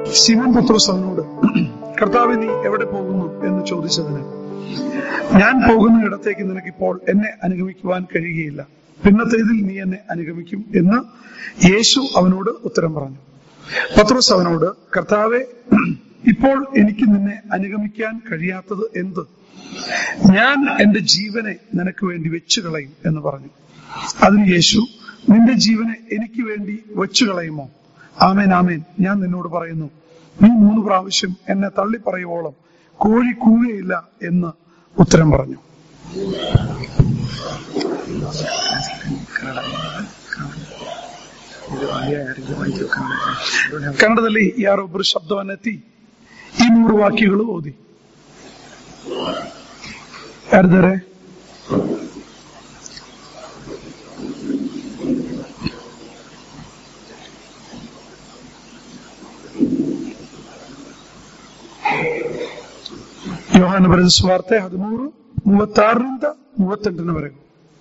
ശിമോൻ പത്രോസ് അവനോട്, കർത്താവേ, നീ എവിടെ പോകുന്നു എന്ന് ചോദിച്ചതിന്, ഞാൻ പോകുന്ന ഇടത്തേക്ക് നിനക്കിപ്പോൾ എന്നെ അനുഗമിക്കുവാൻ കഴിയുകയില്ല, പിന്നത്തേതിൽ നീ എന്നെ അനുഗമിക്കും എന്ന് യേശു അവനോട് ഉത്തരം പറഞ്ഞു. പത്രോസ് അവനോട്, കർത്താവേ, ഇപ്പോൾ എനിക്ക് നിന്നെ അനുഗമിക്കാൻ കഴിയാത്തത് എന്ത്? ഞാൻ എന്റെ ജീവനെ നിനക്ക് വേണ്ടി വെച്ചുകളയും എന്ന് പറഞ്ഞു. അതിന് യേശു, നിന്റെ ജീവനെ എനിക്ക് വേണ്ടി വെച്ചുകളയുമോ? ആമേൻ, ആമേൻ, ഞാൻ നിന്നോട് പറയുന്നു, നീ 3 പ്രാവശ്യം എന്നെ തള്ളി പറയുവോളം കോഴി കൂവുകയില്ല എന്ന് ഉത്തരം പറഞ്ഞു. ಕನ್ನಡದಲ್ಲಿ ಯಾರೊಬ್ಬರು ಶಬ್ದವನ್ನೆತ್ತಿ ಈ 3 ವಾಕ್ಯಗಳು ಓದಿ. ಯಾರಿದ್ದಾರೆ? ಯೋಹಾನ ಬರೆದ ಸುವಾರ್ತೆ 13:36-38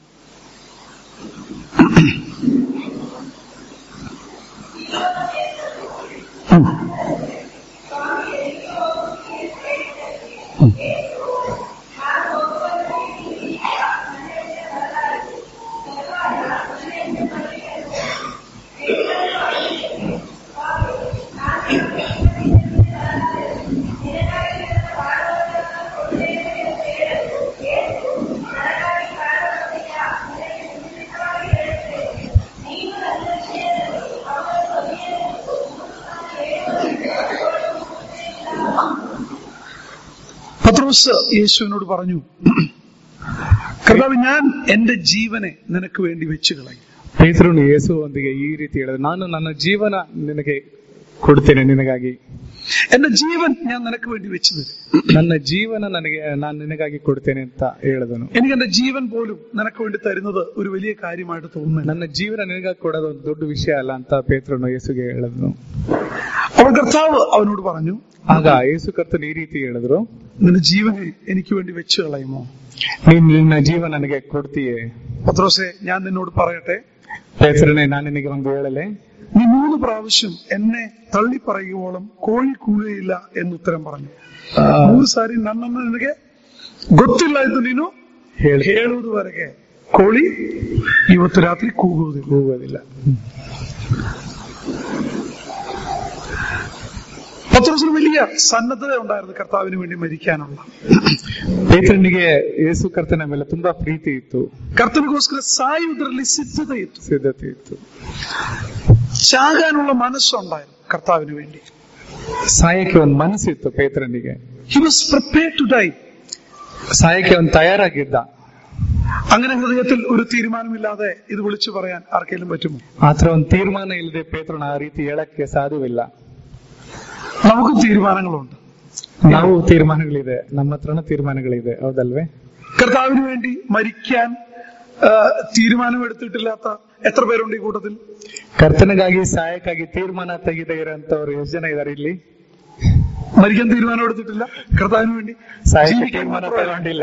പത്രോസ് യേശുവിനോട് പറഞ്ഞു, ಕರ್ತಾವೆ, ഞാൻ എന്റെ ജീവനെ ನಿನಗೆ വേണ്ടി വെച്ചുകളയും. ಪೇತ್ರನು ಯೇಸುವೊಂದಿಗೆ ಈ ರೀತಿ ಹೇಳಿದ, ನಾನು ನನ್ನ ಜೀವನ ನಿನಗೆ ಕೊಡ್ತೇನೆ, ನಿನಗಾಗಿ എന്റെ ജീവൻ ഞാൻ നിനക്ക് വേണ്ടി വെച്ചു തരും. ನನ್ನ ಜೀವನ ನಾನು ನಿನಗಾಗಿ ಕೊಡ್ತೇನೆ ಅಂತ ಹೇಳಿದನು. എനിക്ക് എന്റെ ജീവൻ പോലും നിനക്ക് വേണ്ടി തരുന്നത് ഒരു വലിയ കാര്യമായിട്ട് തോന്നുന്നു. ನನ್ನ ಜೀವನ ನಿನಗಾಗಿ ಕೊಡೋದು ಒಂದು ದೊಡ್ಡ ವಿಷಯ ಅಲ್ಲ ಅಂತ ಪೇತ್ರನು ಯೇಸುಗೆ ಹೇಳಿದನು. അപ്പോൾ കർത്താവ് അവനോട് പറഞ്ഞു, ಆಗ ಯೇಸು ಕರ್ತನು ಈ ರೀತಿ ಹೇಳಿದ್ರು, നിന്റെ ജീവനെ എനിക്ക് വേണ്ടി വെച്ചു കളയുമോ? ನೀನ್ ನಿನ್ನ ಜೀವ ನನಗೆ ಕೊಡ್ತೀಯೇ? പത്രോസേ, ഞാൻ നിന്നോട് പറയട്ടെ, ಪೇತ್ರನೇ, ನಾನು ನಿನಗೆ ಒಂದು ಹೇಳಲೆ, നീ 3 പ്രാവശ്യം എന്നെ തള്ളി പറയുവോളം ಕೋಳಿ ಕೂಗುವುದಿಲ್ಲ എന്ന് ಉತ್ತರ പറഞ്ഞു. 3 ಸಾರಿ ನನ್ನನ್ನು ನಿನಗೆ ಗೊತ್ತಿಲ್ಲ ಎಂದು ನೀನು ಹೇಳುವುದವರೆಗೆ ಕೋಳಿ ಇವತ್ತು ರಾತ್ರಿ ಕೂಗುವುದಿಲ್ಲ. പത്രോസിന് വലിയ സന്നദ്ധത ഉണ്ടായിരുന്നു കർത്താവിന് വേണ്ടി മരിക്കാനുള്ള. ಪೇತ್ರನಿಗೆ ಯೇಸು ಕರ್ತನ ಮೇಲೆ ತುಂಬಾ ಪ್ರೀತಿ ಇತ್ತು. കർത്തനಗೋಸ್ಕರ ಸಾಯುವುದರಲ್ಲಿ ಸಿದ್ಧತೆ ಇತ್ತು. ചാകാനുള്ള മനസ്സുണ്ടായിരുന്നു കർത്താവിന് വേണ്ടി. ಸಾಯಕ್ಕೆ ಒಂದು ಮನಸ್ಸಿತ್ತು ಪೇತ್ರನಿಗೆ. He was prepared to die. ಸಾಯಕ್ಕೆ ಒಂದು ತಯಾರಾಗಿದ್ದ. അങ്ങനെ ഹൃദയത്തിൽ ഒരു തീരുമാനമില്ലാതെ ഇത് വിളിച്ചു പറയാൻ ആർക്കെങ്കിലും പറ്റുമോ? ಆತರ ಒಂದು ತೀರ್ಮಾನ ಇಲ್ಲದೆ ಪೇತ್ರನ ಆ ರೀತಿ ಹೇಳಕ್ಕೆ ಸಾಧ್ಯವಿಲ್ಲ. നമുക്ക് തീരുമാനങ്ങളുണ്ട്, ನಾವು ತೀರ್ಮಾನಗಳಿದೆ, ನಮ್ಮ ಹತ್ರನೂ ತೀರ್ಮಾನಗಳಿದೆ, ಹೌದಲ್ವೇ? കർത്താവിന് വേണ്ടി മരിക്കാൻ തീരുമാനമെടുത്തിട്ടില്ലാത്ത എത്ര പേരുണ്ട് ഈ കൂട്ടത്തിൽ? ಕರ್ತನಿಗಾಗಿ ಸಾಯಕ್ಕಾಗಿ ತೀರ್ಮಾನ ತೆಗೆದೇ ಇರೋಂಥವ್ರು ಎಷ್ಟು ಜನ ಇದಾರೆ ಇಲ್ಲಿ? മരിക്കാൻ തീരുമാനം എടുത്തിട്ടില്ല, കർത്താവിന് വേണ്ടി തീരുമാനം തಗೊಂಡಿಲ್ಲ.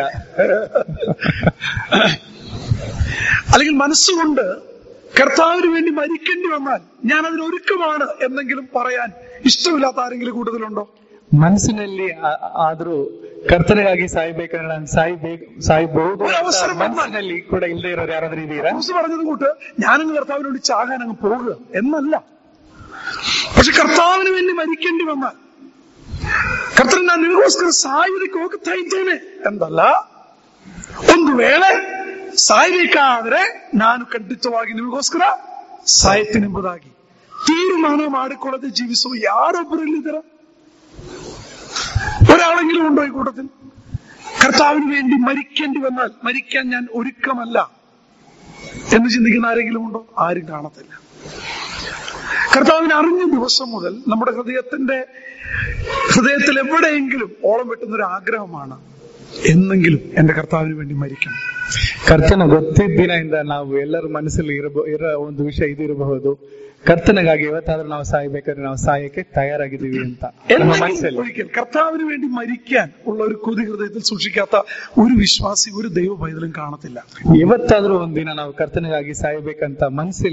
അല്ലെങ്കിൽ മനസ്സുകൊണ്ട് കർത്താവിന് വേണ്ടി മരിക്കേണ്ടി വന്നാൽ ഞാൻ അതിനൊരുക്കമാണ് എന്നെങ്കിലും പറയാൻ ഇഷ്ടമില്ലാത്ത ആരെങ്കിലും കൂട്ടത്തിലുണ്ടോ? ಮನಸ್ಸಿನಲ್ಲಿ ಆದ್ರೂ ಕರ್ತನಿಗಾಗಿ ಸಾಯ್ಬೇಕಾದ್ರೆ ನಾನು ಸಾಯ್ಬಹುದು ಮನಸ್ಸಿನಲ್ಲಿ ಕೂಡ ಇಲ್ಲದೆ ಇರೋರು ಯಾರಾದ್ರೂ ಇದೀರಾ? പറഞ്ഞത് കൂട്ട് ഞാനങ്ങ് കർത്താവിന് വേണ്ടി ചാകാൻ അങ്ങ് പോകുക എന്നല്ല. പക്ഷെ കർത്താവിന് വേണ്ടി മരിക്കേണ്ടി വന്നാൽ, ಕರ್ತನ ನಾನು ನಿನಗೋಸ್ಕರ ಸಾಯುವುದಕ್ಕೆ ಹೋಗ್ತಾ ಇದ್ದೇನೆ ಎಂದಲ್ಲ, ಒಂದು ವೇಳೆ ಸಾಯ್ಬೇಕಾದ್ರೆ ನಾನು ಖಂಡಿತವಾಗಿ ನಿಮಗೋಸ್ಕರ ಸಾಯ್ತೇನೆಂಬುದಾಗಿ ತೀರ್ಮಾನ ಮಾಡಿಕೊಳ್ಳದೆ ಜೀವಿಸುವ ಯಾರೊಬ್ಬರಲ್ಲಿದ್ದೀರ? ഒരാളെങ്കിലും ഉണ്ടോ ഈ കൂട്ടത്തിൽ? കർത്താവിന് വേണ്ടി മരിക്കേണ്ടി വന്നാൽ മരിക്കാൻ ഞാൻ ഒരുക്കമല്ല എന്ന് ചിന്തിക്കുന്ന ആരെങ്കിലും ഉണ്ടോ? ആരും കാണത്തില്ല. കർത്താവിനെ അറിഞ്ഞ ദിവസം മുതൽ നമ്മുടെ ഹൃദയത്തിൽ എവിടെയെങ്കിലും ഓളം വെട്ടുന്ന ഒരു ആഗ്രഹമാണ്, എന്നെങ്കിലും എന്റെ കർത്താവിന് വേണ്ടി മരിക്കണം. ಕರ್ತನ ಗೊತ್ತಿದ್ದ ದಿನದಿಂದ ನಾವು ಎಲ್ಲರ ಮನಸ್ಸಲ್ಲಿ ಇರೋ ಒಂದು ವಿಷಯ ಇದಿರಬಹುದು, ಕರ್ತನಿಗಾಗಿ ಇವತ್ತಾದ್ರೂ ನಾವು ಸಾಯ್ಬೇಕಾದ್ರೆ ನಾವು ಸಾಯಕ್ಕೆ ತಯಾರಾಗಿದ್ದೀವಿ ಅಂತ ನಮ್ಮ ಮನಸ್ಸಲ್ಲಿ. ഒരിക്കൽ കർത്താവിന് വേണ്ടി മരിക്കാൻ ഉള്ള ഒരു കൊതി ഹൃദയത്തിൽ സൂക്ഷിക്കാത്ത ഒരു വിശ്വാസി, ഒരു ദൈവ പൈതലും കാണത്തില്ല. ಇವತ್ತಾದ್ರೂ ಒಂದಿನ ನಾವು ಕರ್ತನಿಗಾಗಿ ಸಾಯ್ಬೇಕಂತ ಮನಸ್ಸಲ್ಲಿ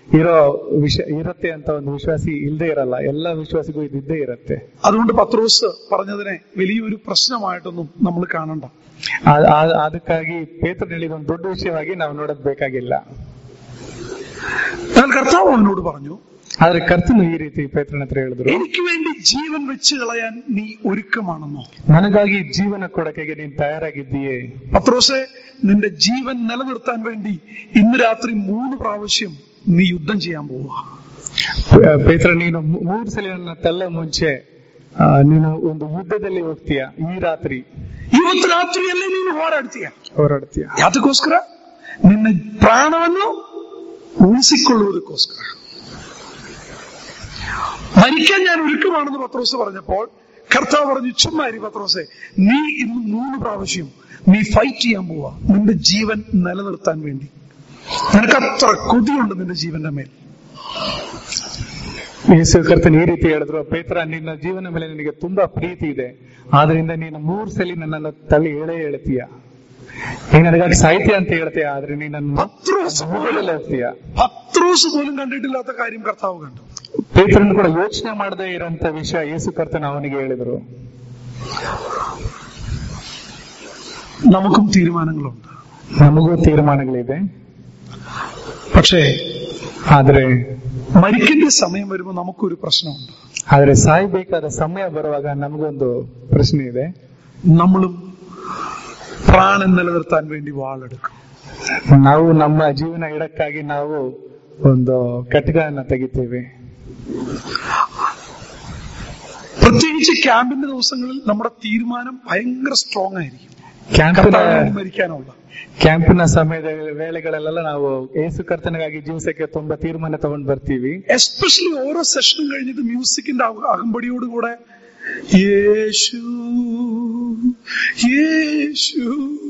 ಇರೋ ಇರತ್ತೆ ಅಂತ ಒಂದು ವಿಶ್ವಾಸಿ ಇಲ್ಲದೆ ಇರಲ್ಲ. ಎಲ್ಲ ವಿಶ್ವಾಸಿಗೂ ಇದ್ದೇ ಇರತ್ತೆ. അതുകൊണ്ട് പത്രോസ് പറഞ്ഞതിനെ വലിയൊരു പ്രശ്നമായിട്ടൊന്നും നമ്മൾ കാണണ്ട. ಅದಕ್ಕಾಗಿ ಪೇತ್ರನು ಹೇಳಿದ ಒಂದು ದೊಡ್ಡ ವಿಷಯವಾಗಿ ನಾವು ನೋಡೋದ್ ಬೇಕಾಗಿಲ್ಲ. എന്നാൽ കർത്താവ് അവനോട് പറഞ്ഞു, ಆದ್ರೆ ಕರ್ತನು ಈ ರೀತಿ ಪೇತ್ರನ ಹತ್ರ ಹೇಳಿದ್ರು, എനിക്ക് വേണ്ടി ജീവൻ വെച്ച് കളയാൻ നീ ഒരുക്കമാണെന്നോ? ನನಗಾಗಿ ಜೀವನ ಕೊಡಕ್ಕೆ ನೀನ್ ತಯಾರಾಗಿದ್ದೀಯೇ? പത്രോസെ, നിന്റെ ജീവൻ നിലനിർത്താൻ വേണ്ടി ഇന്ന് രാത്രി 3 പ്രാവശ്യം നീ യുദ്ധം ചെയ്യാൻ പോവുക. ಪೇತ್ರ, ನೀನು 3 ಸಲ ನನ್ನ ತಲ್ಲ ಮುಂಚೆ ನೀನು ಒಂದು ಯುದ್ಧದಲ್ಲಿ ಹೋಗ್ತೀಯ. ಈ ರಾತ್ರಿ, ಇವತ್ತು ರಾತ್ರಿಯಲ್ಲೇ ನೀನು ಹೋರಾಡ್ತೀಯ. ಯಾತಕ್ಕೋಸ್ಕರ? ನಿನ್ನ ಪ್ರಾಣವನ್ನು ಉಳಿಸಿಕೊಳ್ಳುವುದಕ್ಕೋಸ್ಕರ. മരിക്കാൻ ഞാൻ ഒരുക്കമാണെന്ന് പത്രോസ് പറഞ്ഞപ്പോൾ കർത്താവ് പറഞ്ഞു, ചുമ്മാരി പത്രോസെ, നീ ഇന്ന് 3 പ്രാവശ്യം നീ ഫൈറ്റ് ചെയ്യാൻ പോവാ നിന്റെ ജീവൻ നിലനിർത്താൻ വേണ്ടി. നിനക്ക് അത്ര കൊതിയുണ്ട് നിന്റെ ജീവന്റെ മേൽ. ಯೇಸು ಕರ್ತನು ಈ ರೀತಿ ಹೇಳಿದ್ರು, ಪೇತ್ರ, ನಿನ್ನ ಜೀವನ ಮೇಲೆ ನಿನಗೆ ತುಂಬಾ ಪ್ರೀತಿ ಇದೆ, ಆದ್ರಿಂದ ನೀನು 3 ಸಲ ನನ್ನನ್ನು ತಳ್ಳಿ ಹೇಳ್ತೀಯ. ನೀನ್ ನನಗಾಗಿ ಸಾಹಿತ್ಯ ಅಂತ ಹೇಳ್ತೀಯ, ಆದ್ರೆ ನೀನು ಹೋಗ್ತೀಯ. പത്രോസ് പോലും കണ്ടിട്ടില്ലാത്ത കാര്യം കർത്താവ് കണ്ടു. ಪೇತ್ರನು ಕೂಡ ಯೋಚನೆ ಮಾಡದೇ ಇರೋಂತ ವಿಷಯ ಯೇಸು ಕರ್ತನು ಅವನಿಗೆ ಹೇಳಿದ್ರು. നമുക്കും തീരുമാനങ്ങളുണ്ട്, ನಮಗೂ ತೀರ್ಮಾನಗಳಿದೆ. പക്ഷേ ಆದ್ರೆ മരിക്കേണ്ട സമയം വരുമ്പോൾ നമുക്കൊരു പ്രശ്നമുണ്ട്. ಆದ್ರೆ ಸಾಯ್ಬೇಕಾದ ಸಮಯ ಬರುವಾಗ ನಮಗೊಂದು ಪ್ರಶ್ನೆ ಇದೆ. നമ്മളും ಪ್ರಾಣ ನಿಲನಿರ್ತಾൻ വേണ്ടി വാളെടുക്കും. ನಾವು ನಮ್ಮ ಜೀವನ ಇಡಕ್ಕಾಗಿ ನಾವು ಒಂದು ಕಟ್ಗನ್ನ ತೆಗಿತೇವೆ. പ്രത്യേകിച്ച് ക്യാമ്പിന്റെ ദിവസങ്ങളിൽ നമ്മുടെ തീരുമാനം ഭയങ്കര സ്ട്രോങ് ആയിരിക്കും. മരിക്കാനുള്ള ಕ್ಯಾಂಪಿನ ಸಮಯದ ವೇಳೆಗಳಲ್ಲೆಲ್ಲ ನಾವು ಯೇಸು ಕರ್ತನಿಗಾಗಿ ಜೀವಿಸಕ್ಕೆ ತುಂಬಾ ತೀರ್ಮಾನ ತಗೊಂಡ್ ಬರ್ತೀವಿ. എസ്പെഷ്യലി ഓരോ സെഷനും കഴിഞ്ഞിട്ട് മ്യൂസിക്കിന്റെ അകമ്പടിയോടുകൂടെ യേശു യേശു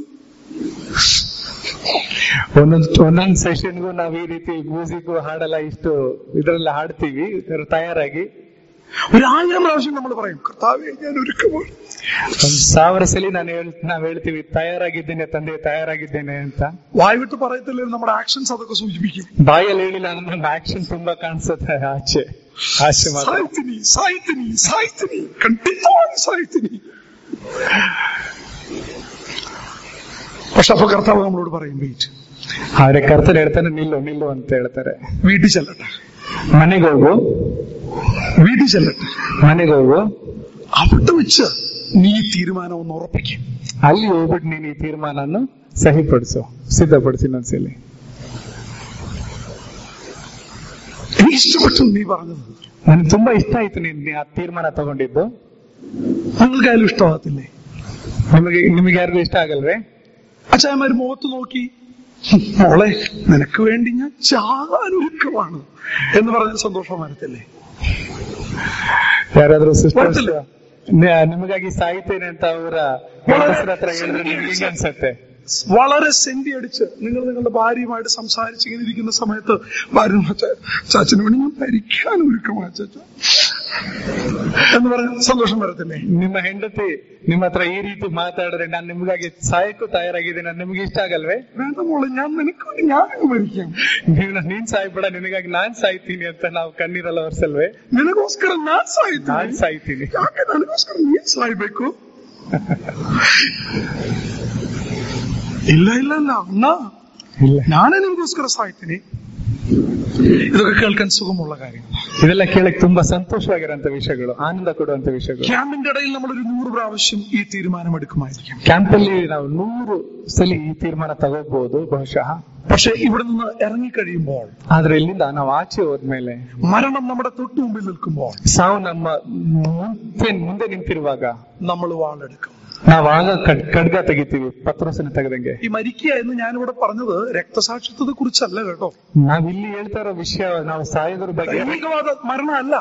ಒಂದೊಂದ್ ಸೆಷನ್ಗೂ ನಾವ್ ಈ ರೀತಿ ಮ್ಯೂಸಿಕ್ ಹಾಡೆಲ್ಲ ಇಷ್ಟು ಇದ್ರೆಲ್ಲ ಹಾಡ್ತೀವಿ ತಯಾರಾಗಿ. 1000 പ്രാവശ്യം നമ്മൾ പറയും, കർത്താവേ ഞാൻ ഒരുക്കമാണ്. 1000 ಸಲ ನಾವ್ ಹೇಳ್ತೀವಿ, ತಯಾರಾಗಿದ್ದೇನೆ ತಂದೆ, ತಯಾರಾಗಿದ್ದೇನೆ ಅಂತ. വായ്വിട്ട് പറയത്തില്ലേ, നമ്മുടെ ആക്ഷൻസ് അതൊക്കെ സൂചിപ്പിക്കും. ಬಾಯಲ್ಲಿ ಹೇಳಿಲ್ಲ, ನಮ್ಮ ಆಕ್ಷನ್ ತುಂಬಾ ಕಾಣಿಸುತ್ತೆ ಆಚೆ ಮಾತ್ರ. സായിത്തിനി സായിത്തിനി സായിത്തിനി കണ്ടിത്തമാണ് സായിത്തിനി. പക്ഷെ അപ്പൊ കർത്താവ് നമ്മളോട് പറയും വെയിറ്റ്. ആരെ കർത്തൻ ಹೇಳ್ತಾನೆ, ನಿಲ್ಲು ನಿಲ್ಲು ಅಂತ ಹೇಳ್ತಾರೆ. വീട്ടിൽ ചെല്ലട്ടെ, ಮನೆಗೆ ಹೋಗು, വീട്ടിൽ ചെല്ലട്ടെ, ಮನೆಗೆ ಹೋಗು. അവിടെ വെച്ച് നീ തീരുമാനം ഒന്ന് ഉറപ്പിക്കും. ಅಲ್ಲಿ ಹೋಗ್ಬಿಟ್ಟು ನೀನು ಈ ತೀರ್ಮಾನವನ್ನು ಸಹಿಪಡಿಸು, ಸಿದ್ಧಪಡಿಸಿ ಮನಸ್ಸಲ್ಲಿ. എനിക്ക് ഇഷ്ടപ്പെട്ടു നീ പറഞ്ഞത്, ನನಗೆ ತುಂಬಾ ಇಷ್ಟ ಆಯ್ತು ನೀನು ಆ ತೀರ್ಮಾನ ತಗೊಂಡಿದ್ದು. നിങ്ങൾക്കായാലും ഇഷ്ടമാകത്തില്ലേ? ನಿಮಗೆ ಯಾರಿಗೂ ಇಷ್ಟ ಆಗಲ್ವೇ? അച്ഛന്മാര് മുഖത്ത് നോക്കി, മോളെ നിനക്ക് വേണ്ടി ഞാൻ ചാകാൻ ഒരുക്കമാണ് എന്ന് പറഞ്ഞ സന്തോഷം വരത്തില്ലേ? ಯಾರಾದ್ರೂ ಸಿಸ್ಟರ್ಸ್ ನಿಮಗಾಗಿ ಸಾಯ್ತೇನೆ ಅಂತ ಅವರ ಹತ್ರ ಹೇಳಿದ್ರೆ ನಿಮ್ಗೆ ಹೆಂಗ ಅನ್ಸತ್ತೆ? വളരെ സെന്റി അടിച്ച് നിങ്ങൾ നിങ്ങളുടെ ഭാര്യയുമായിട്ട് സംസാരിച്ച് ഇങ്ങനെ ഇരിക്കുന്ന സമയത്ത് ഭാര്യ, ചാച്ചന് വേണ്ടി ഞാൻ ഭരിക്കാൻ ഒരുക്കമാ ചാച്ച എന്ന് പറഞ്ഞ സന്തോഷം വരത്തില്ലേ? ನಿಮ್ಮ ಹೆಂಡತಿ ನಿಮ್ಮ ಹತ್ರ ಈ ರೀತಿ ಮಾತಾಡಿದ್ರೆ, ನಾನು ನಿಮ್ಗಾಗಿ ಸಾಯಕ್ಕೂ ತಯಾರಾಗಿದ್ದೀನಿ, ನಿಮ್ಗೆ ಇಷ್ಟ ಆಗಲ್ವೇ? വേണ്ട മോളെ, ഞാൻ നിനക്ക് വേണ്ടി ഞാനങ്ങ് ഭരിക്കാം. ನೀನ್ ಸಾಯ್ಬೇಡ, ನಿನಗಾಗಿ ನಾನ್ ಸಾಯ್ತೀನಿ ಅಂತ ನಾವು ಕಣ್ಣೀರೆಲ್ಲ ಒರೆಸಲ್ವೇ? ನಿನಗೋಸ್ಕರ ನಾನ್ ಸಾಯ್ತೀನಿ. ಯಾಕೆ ನನಗೋಸ್ಕರ ನೀನ್ ಸಾಯ್ಬೇಕು? ಇಲ್ಲ ಇಲ್ಲ ಇಲ್ಲ ಅಣ್ಣ, ನಾನೇ ನಿಮಗೋಸ್ಕರ ಸಾಯ್ತೀನಿ. ഇതൊക്കെ കേൾക്കാൻ സുഖമുള്ള കാര്യങ്ങൾ. ಇದೆಲ್ಲ ಕೇಳಕ್ ತುಂಬಾ ಸಂತೋಷವಾಗಿರುವಂತ ವಿಷಯಗಳು, ಆನಂದ ಕೊಡುವಂತ ವಿಷಯಗಳು. ക്യാമ്പിന്റെ ഇടയിൽ നമ്മൾ ഒരു 100 പ്രാവശ്യം ഈ തീരുമാനം എടുക്കുമായിരിക്കും. ಕ್ಯಾಂಪಲ್ಲಿ ನಾವು 100 ಸಲ ಈ ತೀರ್ಮಾನ ತಗೋಬಹುದು ಬಹುಶಃ. പക്ഷെ ഇവിടെ നിന്ന് ഇറങ്ങിക്കഴിയുമ്പോൾ, ಆದ್ರೆ ಇಲ್ಲಿಂದ ನಾವು ಆಚೆ ಹೋದ್ಮೇಲೆ, മരണം നമ്മുടെ തൊട്ടു മുമ്പിൽ നിൽക്കുമ്പോൾ, ಸಾವು ನಮ್ಮ ಮುಂದೆ ನಿಂತಿರುವಾಗ നമ്മൾ വാളെടുക്കും. ನಾವಾಗ ಖಡ್ಗ ತೆಗಿತೀವಿ, ಪತ್ರೋಸನ ತೆಗೆದಂಗೆ. ഈ മരിക്കുക എന്ന് ഞാനിവിടെ പറഞ്ഞത് രക്തസാക്ഷിത്വത്തെ കുറിച്ചല്ല കേട്ടോ. ನಾವಿಲ್ಲಿ ಹೇಳ್ತಾ ಇರೋ ವಿಷಯ ನಾವು ಸಾಯೋದ್ರ ಬಗ್ಗೆ, ದೈವಿಕವಾದ ಮರಣ ಅಲ್ಲ.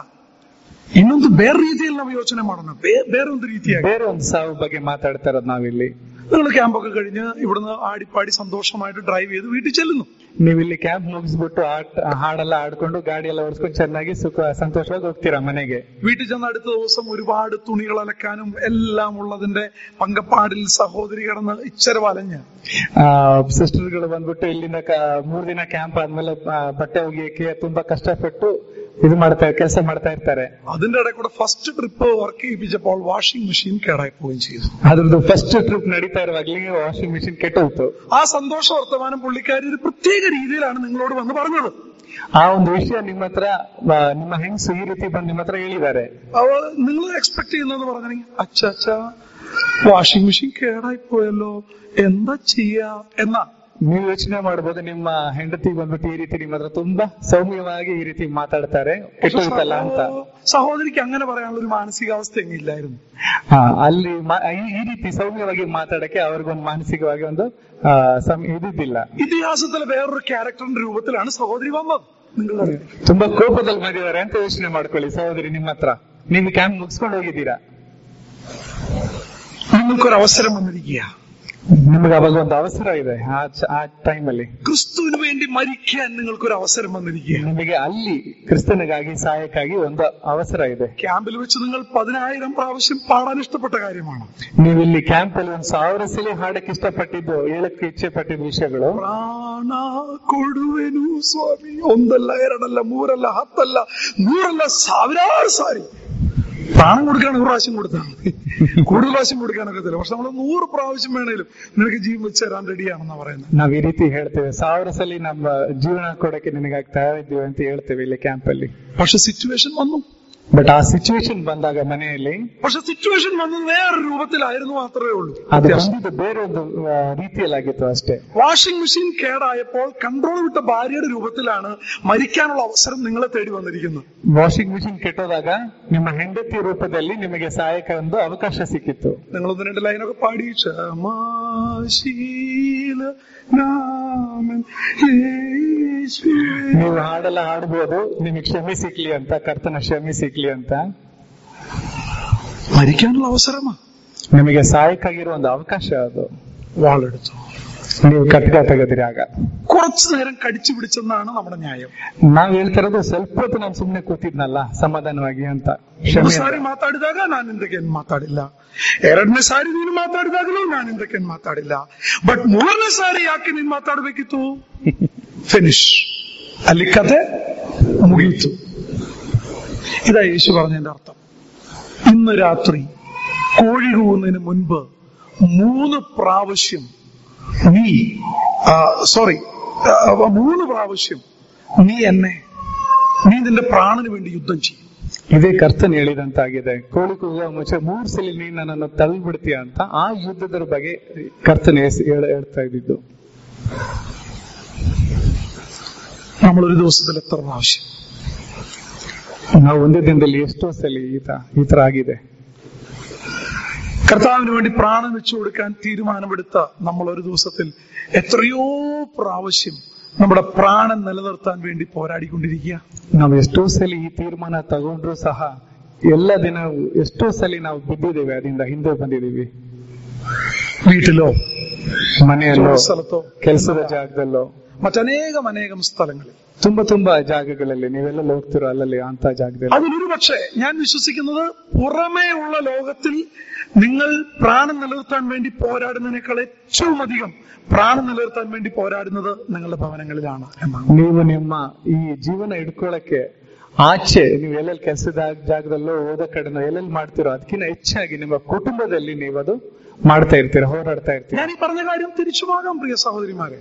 ಇನ್ನೊಂದು ಬೇರೆ ರೀತಿಯಲ್ಲಿ ನಾವು ಯೋಚನೆ ಮಾಡೋಣ, ಬೇರೆ ಒಂದು ರೀತಿಯಾಗಿ ಬೇರೆ ಒಂದು ಸಾವು ಬಗ್ಗೆ ಮಾತಾಡ್ತಾ ಇರೋದು ನಾವಿಲ್ಲಿ. നിങ്ങൾ ക്യാമ്പൊക്കെ കഴിഞ്ഞ് ഇവിടുന്ന് ആടിപ്പാടി സന്തോഷമായിട്ട് ഡ്രൈവ് ചെയ്ത് വീട്ടിൽ ചെല്ലുന്നു. ನೀವು ಇಲ್ಲಿ ಕ್ಯಾಂಪ್ ಮುಗಿಸ್ಬಿಟ್ಟು ಹಾಡೆಲ್ಲ ಆಡ್ಕೊಂಡು ಗಾಡಿ ಎಲ್ಲ ಓಡಿಸ್ಕೊಂಡು ಚೆನ್ನಾಗಿ ಸಂತೋಷವಾಗಿ ಹೋಗ್ತೀರಾ ಮನೆಗೆ. വീട്ടിൽ ചെന്ന അടുത്ത ദിവസം ഒരുപാട് തുണികൾ അലക്കാനും എല്ലാം ഉള്ളതിന്റെ പങ്കപ്പാടിൽ സഹോദരി കിടന്ന് ഇച്ചര വലഞ്ഞ് ಸಿಸ್ಟರ್ಗಳು ಬಂದ್ಬಿಟ್ಟು ಇಲ್ಲಿಂದ 3 ದಿನ ಕ್ಯಾಂಪ್ ಆದ್ಮೇಲೆ ಬಟ್ಟೆ ಒಗೆಯಕ್ಕೆ ತುಂಬಾ ಕಷ್ಟಪಟ್ಟು ഇത് ಕೆಲಸ ಮಾಡ್ತಾ ಇರ್ತಾರೆ. അതിന്റെ ഇടയിൽ കൂടെ ഫസ്റ്റ് ട്രിപ്പ് വർക്ക് ചെയ്യിപ്പിച്ചപ്പോൾ വാഷിംഗ് മെഷീൻ കേടായി പോവുകയും ചെയ്തു. അതൊരു ഫസ്റ്റ് ട്രിപ്പ് നಡೀತಾ ಇರುವಾಗಲೇ വാഷിംഗ് മെഷീൻ ಕೆಟ್ಟೋಯ್ತು. ആ സന്തോഷ വർത്തമാനം പുള്ളിക്കാരി ഒരു പ്രത്യേക രീതിയിലാണ് നിങ്ങളോട് വന്ന് പറഞ്ഞത്. ആ ಒಂದು ವಿಷಯ ನಿಮ್ಮ ಹತ್ರ ನಿಮ್ಮ ಹೆಂಗಸು ಈ ರೀತಿ ಬಂದು ನಿಮ್ಮ ಹತ್ರ ಹೇಳಿದ್ದಾರೆ. നിങ്ങൾ എക്സ്പെക്ട് ചെയ്യുന്നത് പറഞ്ഞെങ്കിൽ അച്ഛാ വാഷിംഗ് മെഷീൻ കേടായി പോയല്ലോ എന്താ ചെയ്യാ എന്നാ ನೀವು ಯೋಚನೆ ಮಾಡಬಹುದು. ನಿಮ್ಮ ಹೆಂಡತಿ ಬಂದ್ಬಿಟ್ಟು ಈ ರೀತಿ ನಿಮ್ಮ ಹತ್ರ ತುಂಬಾ ಸೌಮ್ಯವಾಗಿ ಈ ರೀತಿ ಮಾತಾಡ್ತಾರೆ, ಕೆಟ್ಟೋಯ್ತಲ್ಲ ಅಂತ. സഹോദരിക്ക് അങ്ങനെ പറയാനുള്ള ഒരു മാനസികാവസ്ഥ എങ്ങില്ലായിരുന്നു. ಅಲ್ಲಿ ಈ ರೀತಿ ಸೌಮ್ಯವಾಗಿ ಮಾತಾಡಕ್ಕೆ ಅವ್ರಿಗೊಂದು ಮಾನಸಿಕವಾಗಿ ಒಂದು ಇದಿಲ್ಲ. ഇതിഹാസത്തിലെ വേറൊരു ക്യാരക്ടറിന്റെ രൂപത്തിലാണ് സഹോദരി വന്നത്. നിങ്ങളുടെ ತುಂಬಾ ಕೋಪದಲ್ಲಿ ಬಂದಿದ್ದಾರೆ ಅಂತ ಯೋಚನೆ ಮಾಡ್ಕೊಳ್ಳಿ. ಸಹೋದರಿ ನಿಮ್ಮ ಹತ್ರ ನೀವು ಕ್ಯಾಂಪ್ ಮುಗಿಸ್ಕೊಂಡು ಹೋಗಿದ್ದೀರಾ, നിങ്ങൾക്കൊരു അവസരം വന്നിരിക്കുക. ನಿಮ್ಗೆ ಅವಾಗ ಒಂದು ಅವಸರ ಇದೆ. ಆ ಟೈಮಲ್ಲಿ ക്രിസ്തുവിന് വേണ്ടി മരിക്കാൻ നിങ്ങൾക്കൊരു അവസരം വന്നിരിക്കുക. ನಿಮಗೆ ಅಲ್ಲಿ ಕ್ರಿಸ್ತನಿಗಾಗಿ ಸಹಾಯಕ್ಕಾಗಿ ಒಂದು ಅವಸರ ಇದೆ. ക്യാമ്പിൽ വെച്ച് നിങ്ങൾ 10,000 പ്രാവശ്യം പാടാൻ ഇഷ്ടപ്പെട്ട കാര്യമാണ്. ನೀವು ಇಲ್ಲಿ ಕ್ಯಾಂಪ್ ಅಲ್ಲಿ 1,000 ಸಲ ಹಾಡಕ್ಕೆ ಇಷ್ಟಪಟ್ಟಿದ್ದು, ಹೇಳಕ್ಕೆ ಇಚ್ಛೆ ಪಟ್ಟಿದ್ದ ವಿಷಯಗಳು. ಪ್ರಾಣ ಕೊಡುವೆನು ಸ್ವಾಮಿ, ಒಂದಲ್ಲ ಎರಡಲ್ಲ ಮೂರಲ್ಲ ಹತ್ತಲ್ಲ ನೂರಲ್ಲ ಸಾವಿರಾರು ಸಾರಿ പ്രാണം കൊടുക്കാൻ 100 പ്രാവശ്യം കൊടുത്താൽ മതി. കൂടുതൽ പ്രാവശ്യം കൊടുക്കാനൊക്കത്തില്ല. പക്ഷെ നമ്മൾ 100 പ്രാവശ്യം വേണേലും നിനക്ക് ജീവൻ വെച്ച് തരാൻ റെഡിയാണെന്നാ പറയുന്നത്. ನಾವ್ ಈ ರೀತಿ ಹೇಳ್ತೇವೆ, 1000 ಸಲ ನಮ್ಮ ಜೀವನ ಕೊಡಕ್ಕೆ ನಿನಗಾಗಿ ತಯಾರಿದ್ದೀವಿ ಅಂತ ಹೇಳ್ತೇವೆ ಇಲ್ಲಿ ಕ್ಯಾಂಪ್ ಅಲ್ಲಿ. പക്ഷെ സിറ്റുവേഷൻ വന്നു. ಬಟ್ ಆ ಸಿಚುವೇಶನ್ ಬಂದಾಗ ಮನೆಯಲ್ಲಿ, പക്ഷെ സിറ്റുവേഷൻ വന്നത് വേറൊരു രൂപത്തിലായിരുന്നു മാത്രമേ ഉള്ളൂ. ಅದು ಬಂದಿದ್ದು ಬೇರೆ ಒಂದು ರೀತಿಯಲ್ಲಾಗಿತ್ತು ಅಷ್ಟೇ. വാഷിംഗ് മെഷീൻ കേടായപ്പോൾ കൺട്രോൾ വിട്ട ഭാര്യയുടെ രൂപത്തിലാണ് മരിക്കാനുള്ള അവസരം നിങ്ങളെ തേടി വന്നിരിക്കുന്നത്. ವಾಷಿಂಗ್ ಮಿಷಿನ್ ಕೆಟ್ಟೋದಾಗ ನಿಮ್ಮ ಹೆಂಡತಿ ರೂಪದಲ್ಲಿ ನಿಮಗೆ ಸಹಾಯಕ ಒಂದು ಅವಕಾಶ ಸಿಕ್ಕಿತ್ತು. നിങ്ങളൊന്ന് 2 ലൈനൊക്കെ പാടി ನೀವು ಹಾಡೆಲ್ಲ ಹಾಡ್ಬೋದು, ನಿಮಗೆ ಕ್ಷಮೆ ಸಿಕ್ಲಿ ಅಂತ, ಕರ್ತನ ಕ್ಷಮೆ ಸಿಕ್ಲಿ ಅಂತ. മരിക്കാനുള്ള അവസരമാ, ನಿಮಗೆ ಸಹಾಯಕ್ಕಾಗಿರೋ ಒಂದು ಅವಕಾಶ ಅದು. വാളെടുത്തു, ನೀವು ಕಟ್ಕ ತೆಗೆದಿರಿ. ಆಗ കുറച്ചു നേരം കടിച്ചു പിടിച്ചെന്നാണ് നമ്മുടെ ന്യായം. ನಾವ್ ಹೇಳ್ತಿರೋದು ಸ್ವಲ್ಪ ಹೊತ್ತು ನಾನು ಸುಮ್ನೆ ಕೂತಿದ್ನಲ್ಲ ಸಮಾಧಾನವಾಗಿ ಅಂತ. ಸಾರಿ ಮಾತಾಡಿದಾಗ ನಾನು ಇಂದಕ್ಕೇನು ಮಾತಾಡಿಲ್ಲ, 2ನೇ ಸಾರಿ ನೀನು ಮಾತಾಡಿದಾಗಲೂ ನಾನು ಇಂದಕ್ಕೇನು ಮಾತಾಡಿಲ್ಲ. ಬಟ್ 3ನೇ ಸಾರಿ ಯಾಕೆ ನೀನ್ ಮಾತಾಡ್ಬೇಕಿತ್ತು? ಫಿನಿಶ್, ಅಲ್ಲಿ ಕತೆ ಮುಗೀತು. ഇതാ യേശു പറഞ്ഞതിന്റെ അർത്ഥം. ഇന്ന് രാത്രി കോഴി കൂവുന്നതിന് മുൻപ് 3 പ്രാവശ്യം നീ 3 പ്രാവശ്യം നീ നിന്റെ പ്രാണന് വേണ്ടി യുദ്ധം ചെയ്യും. ಇದೇ ಕರ್ತನ್ ಹೇಳಿದಂತಾಗಿದೆ. ಕೋಳಿ ಕೂಗುವ ಮುಂಚೆ 3 ಸಲ ನೀನು ನನ್ನನ್ನು ತಳ್ಳಿಬಿಡ್ತೀಯ ಅಂತ. ಆ ಯುದ್ಧದ ಬಗ್ಗೆ ಕರ್ತನ್ ಹೇಳ್ತಾ ಇದ್ದಿದ್ದು. നമ്മളൊരു ദിവസത്തിൽ എത്ര പ്രാവശ്യം, ನಾವು ಒಂದೇ ದಿನದಲ್ಲಿ ಎಷ್ಟೋ ಸಲ ಈ ತರ ಆಗಿದೆ. കർത്താവിന് വേണ്ടി പ്രാണൻ വെച്ചു കൊടുക്കാൻ തീരുമാനമെടുത്ത നമ്മൾ ഒരു ദിവസത്തിൽ എത്രയോ പ്രാവശ്യം നമ്മുടെ പ്രാണൻ നിലനിർത്താൻ വേണ്ടി പോരാടിക്കൊണ്ടിരിക്കുക. ನಾವು ಎಷ್ಟೋ ಸಲ ಈ ತೀರ್ಮಾನ ತಗೊಂಡ್ರು ಸಹ ಎಲ್ಲ ದಿನ ಎಷ್ಟೋ ಸಲ ನಾವು ಬಿದ್ದಿದ್ದೇವೆ, ಅದರಿಂದ ಹಿಂದೆ ಬಂದಿದ್ದೀವಿ. വീട്ടിലോ, ಮನೆಯಲ್ಲೋ, സ്ഥലത്തോ, ಕೆಲಸದ ಜಾಗದಲ್ಲೋ, മറ്റനേകം സ്ഥലങ്ങളിൽ, ತುಂಬಾ ಜಾಗಗಳಲ್ಲಿ ನೀವೆಲ್ಲ ಹೋಗ್ತಿರೋ ಅಲ್ಲಲ್ಲಿ ಅಂತ ಜಾಗದಲ್ಲಿ. അതിലൊരു പക്ഷേ ഞാൻ വിശ്വസിക്കുന്നത് പുറമേ ഉള്ള ലോകത്തിൽ നിങ്ങൾ പ്രാണൻ നിലനിർത്താൻ വേണ്ടി പോരാടുന്നതിനേക്കാൾ ഏറ്റവും അധികം പ്രാണൻ നിലനിർത്താൻ വേണ്ടി പോരാടുന്നത് നിങ്ങളുടെ ഭവനങ്ങളിലാണ് എന്നാണ്. ನೀವು ನಿಮ್ಮ ಈ ಜೀವನ ಇಟ್ಕೊಳ್ಳಕ್ಕೆ ಆಚೆ ನೀವು ಎಲ್ಲೆಲ್ಲಿ ಕೆಲಸದ ಜಾಗದಲ್ಲೋ ಓದೋ ಕಡೆನೋ ಎಲ್ಲೆಲ್ಲಿ ಮಾಡ್ತಿರೋ ಅದಕ್ಕಿಂತ ಹೆಚ್ಚಾಗಿ ನಿಮ್ಮ ಕುಟುಂಬದಲ್ಲಿ ನೀವು ಅದು ಮಾಡ್ತಾ ಇರ್ತೀರ, ಹೋರಾಡ್ತಾ ಇರ್ತೀರ. ഞാൻ ഈ പറഞ്ഞ കാര്യം തിരിച്ചുമാകാം പ്രിയ സഹോദരിമാരെ.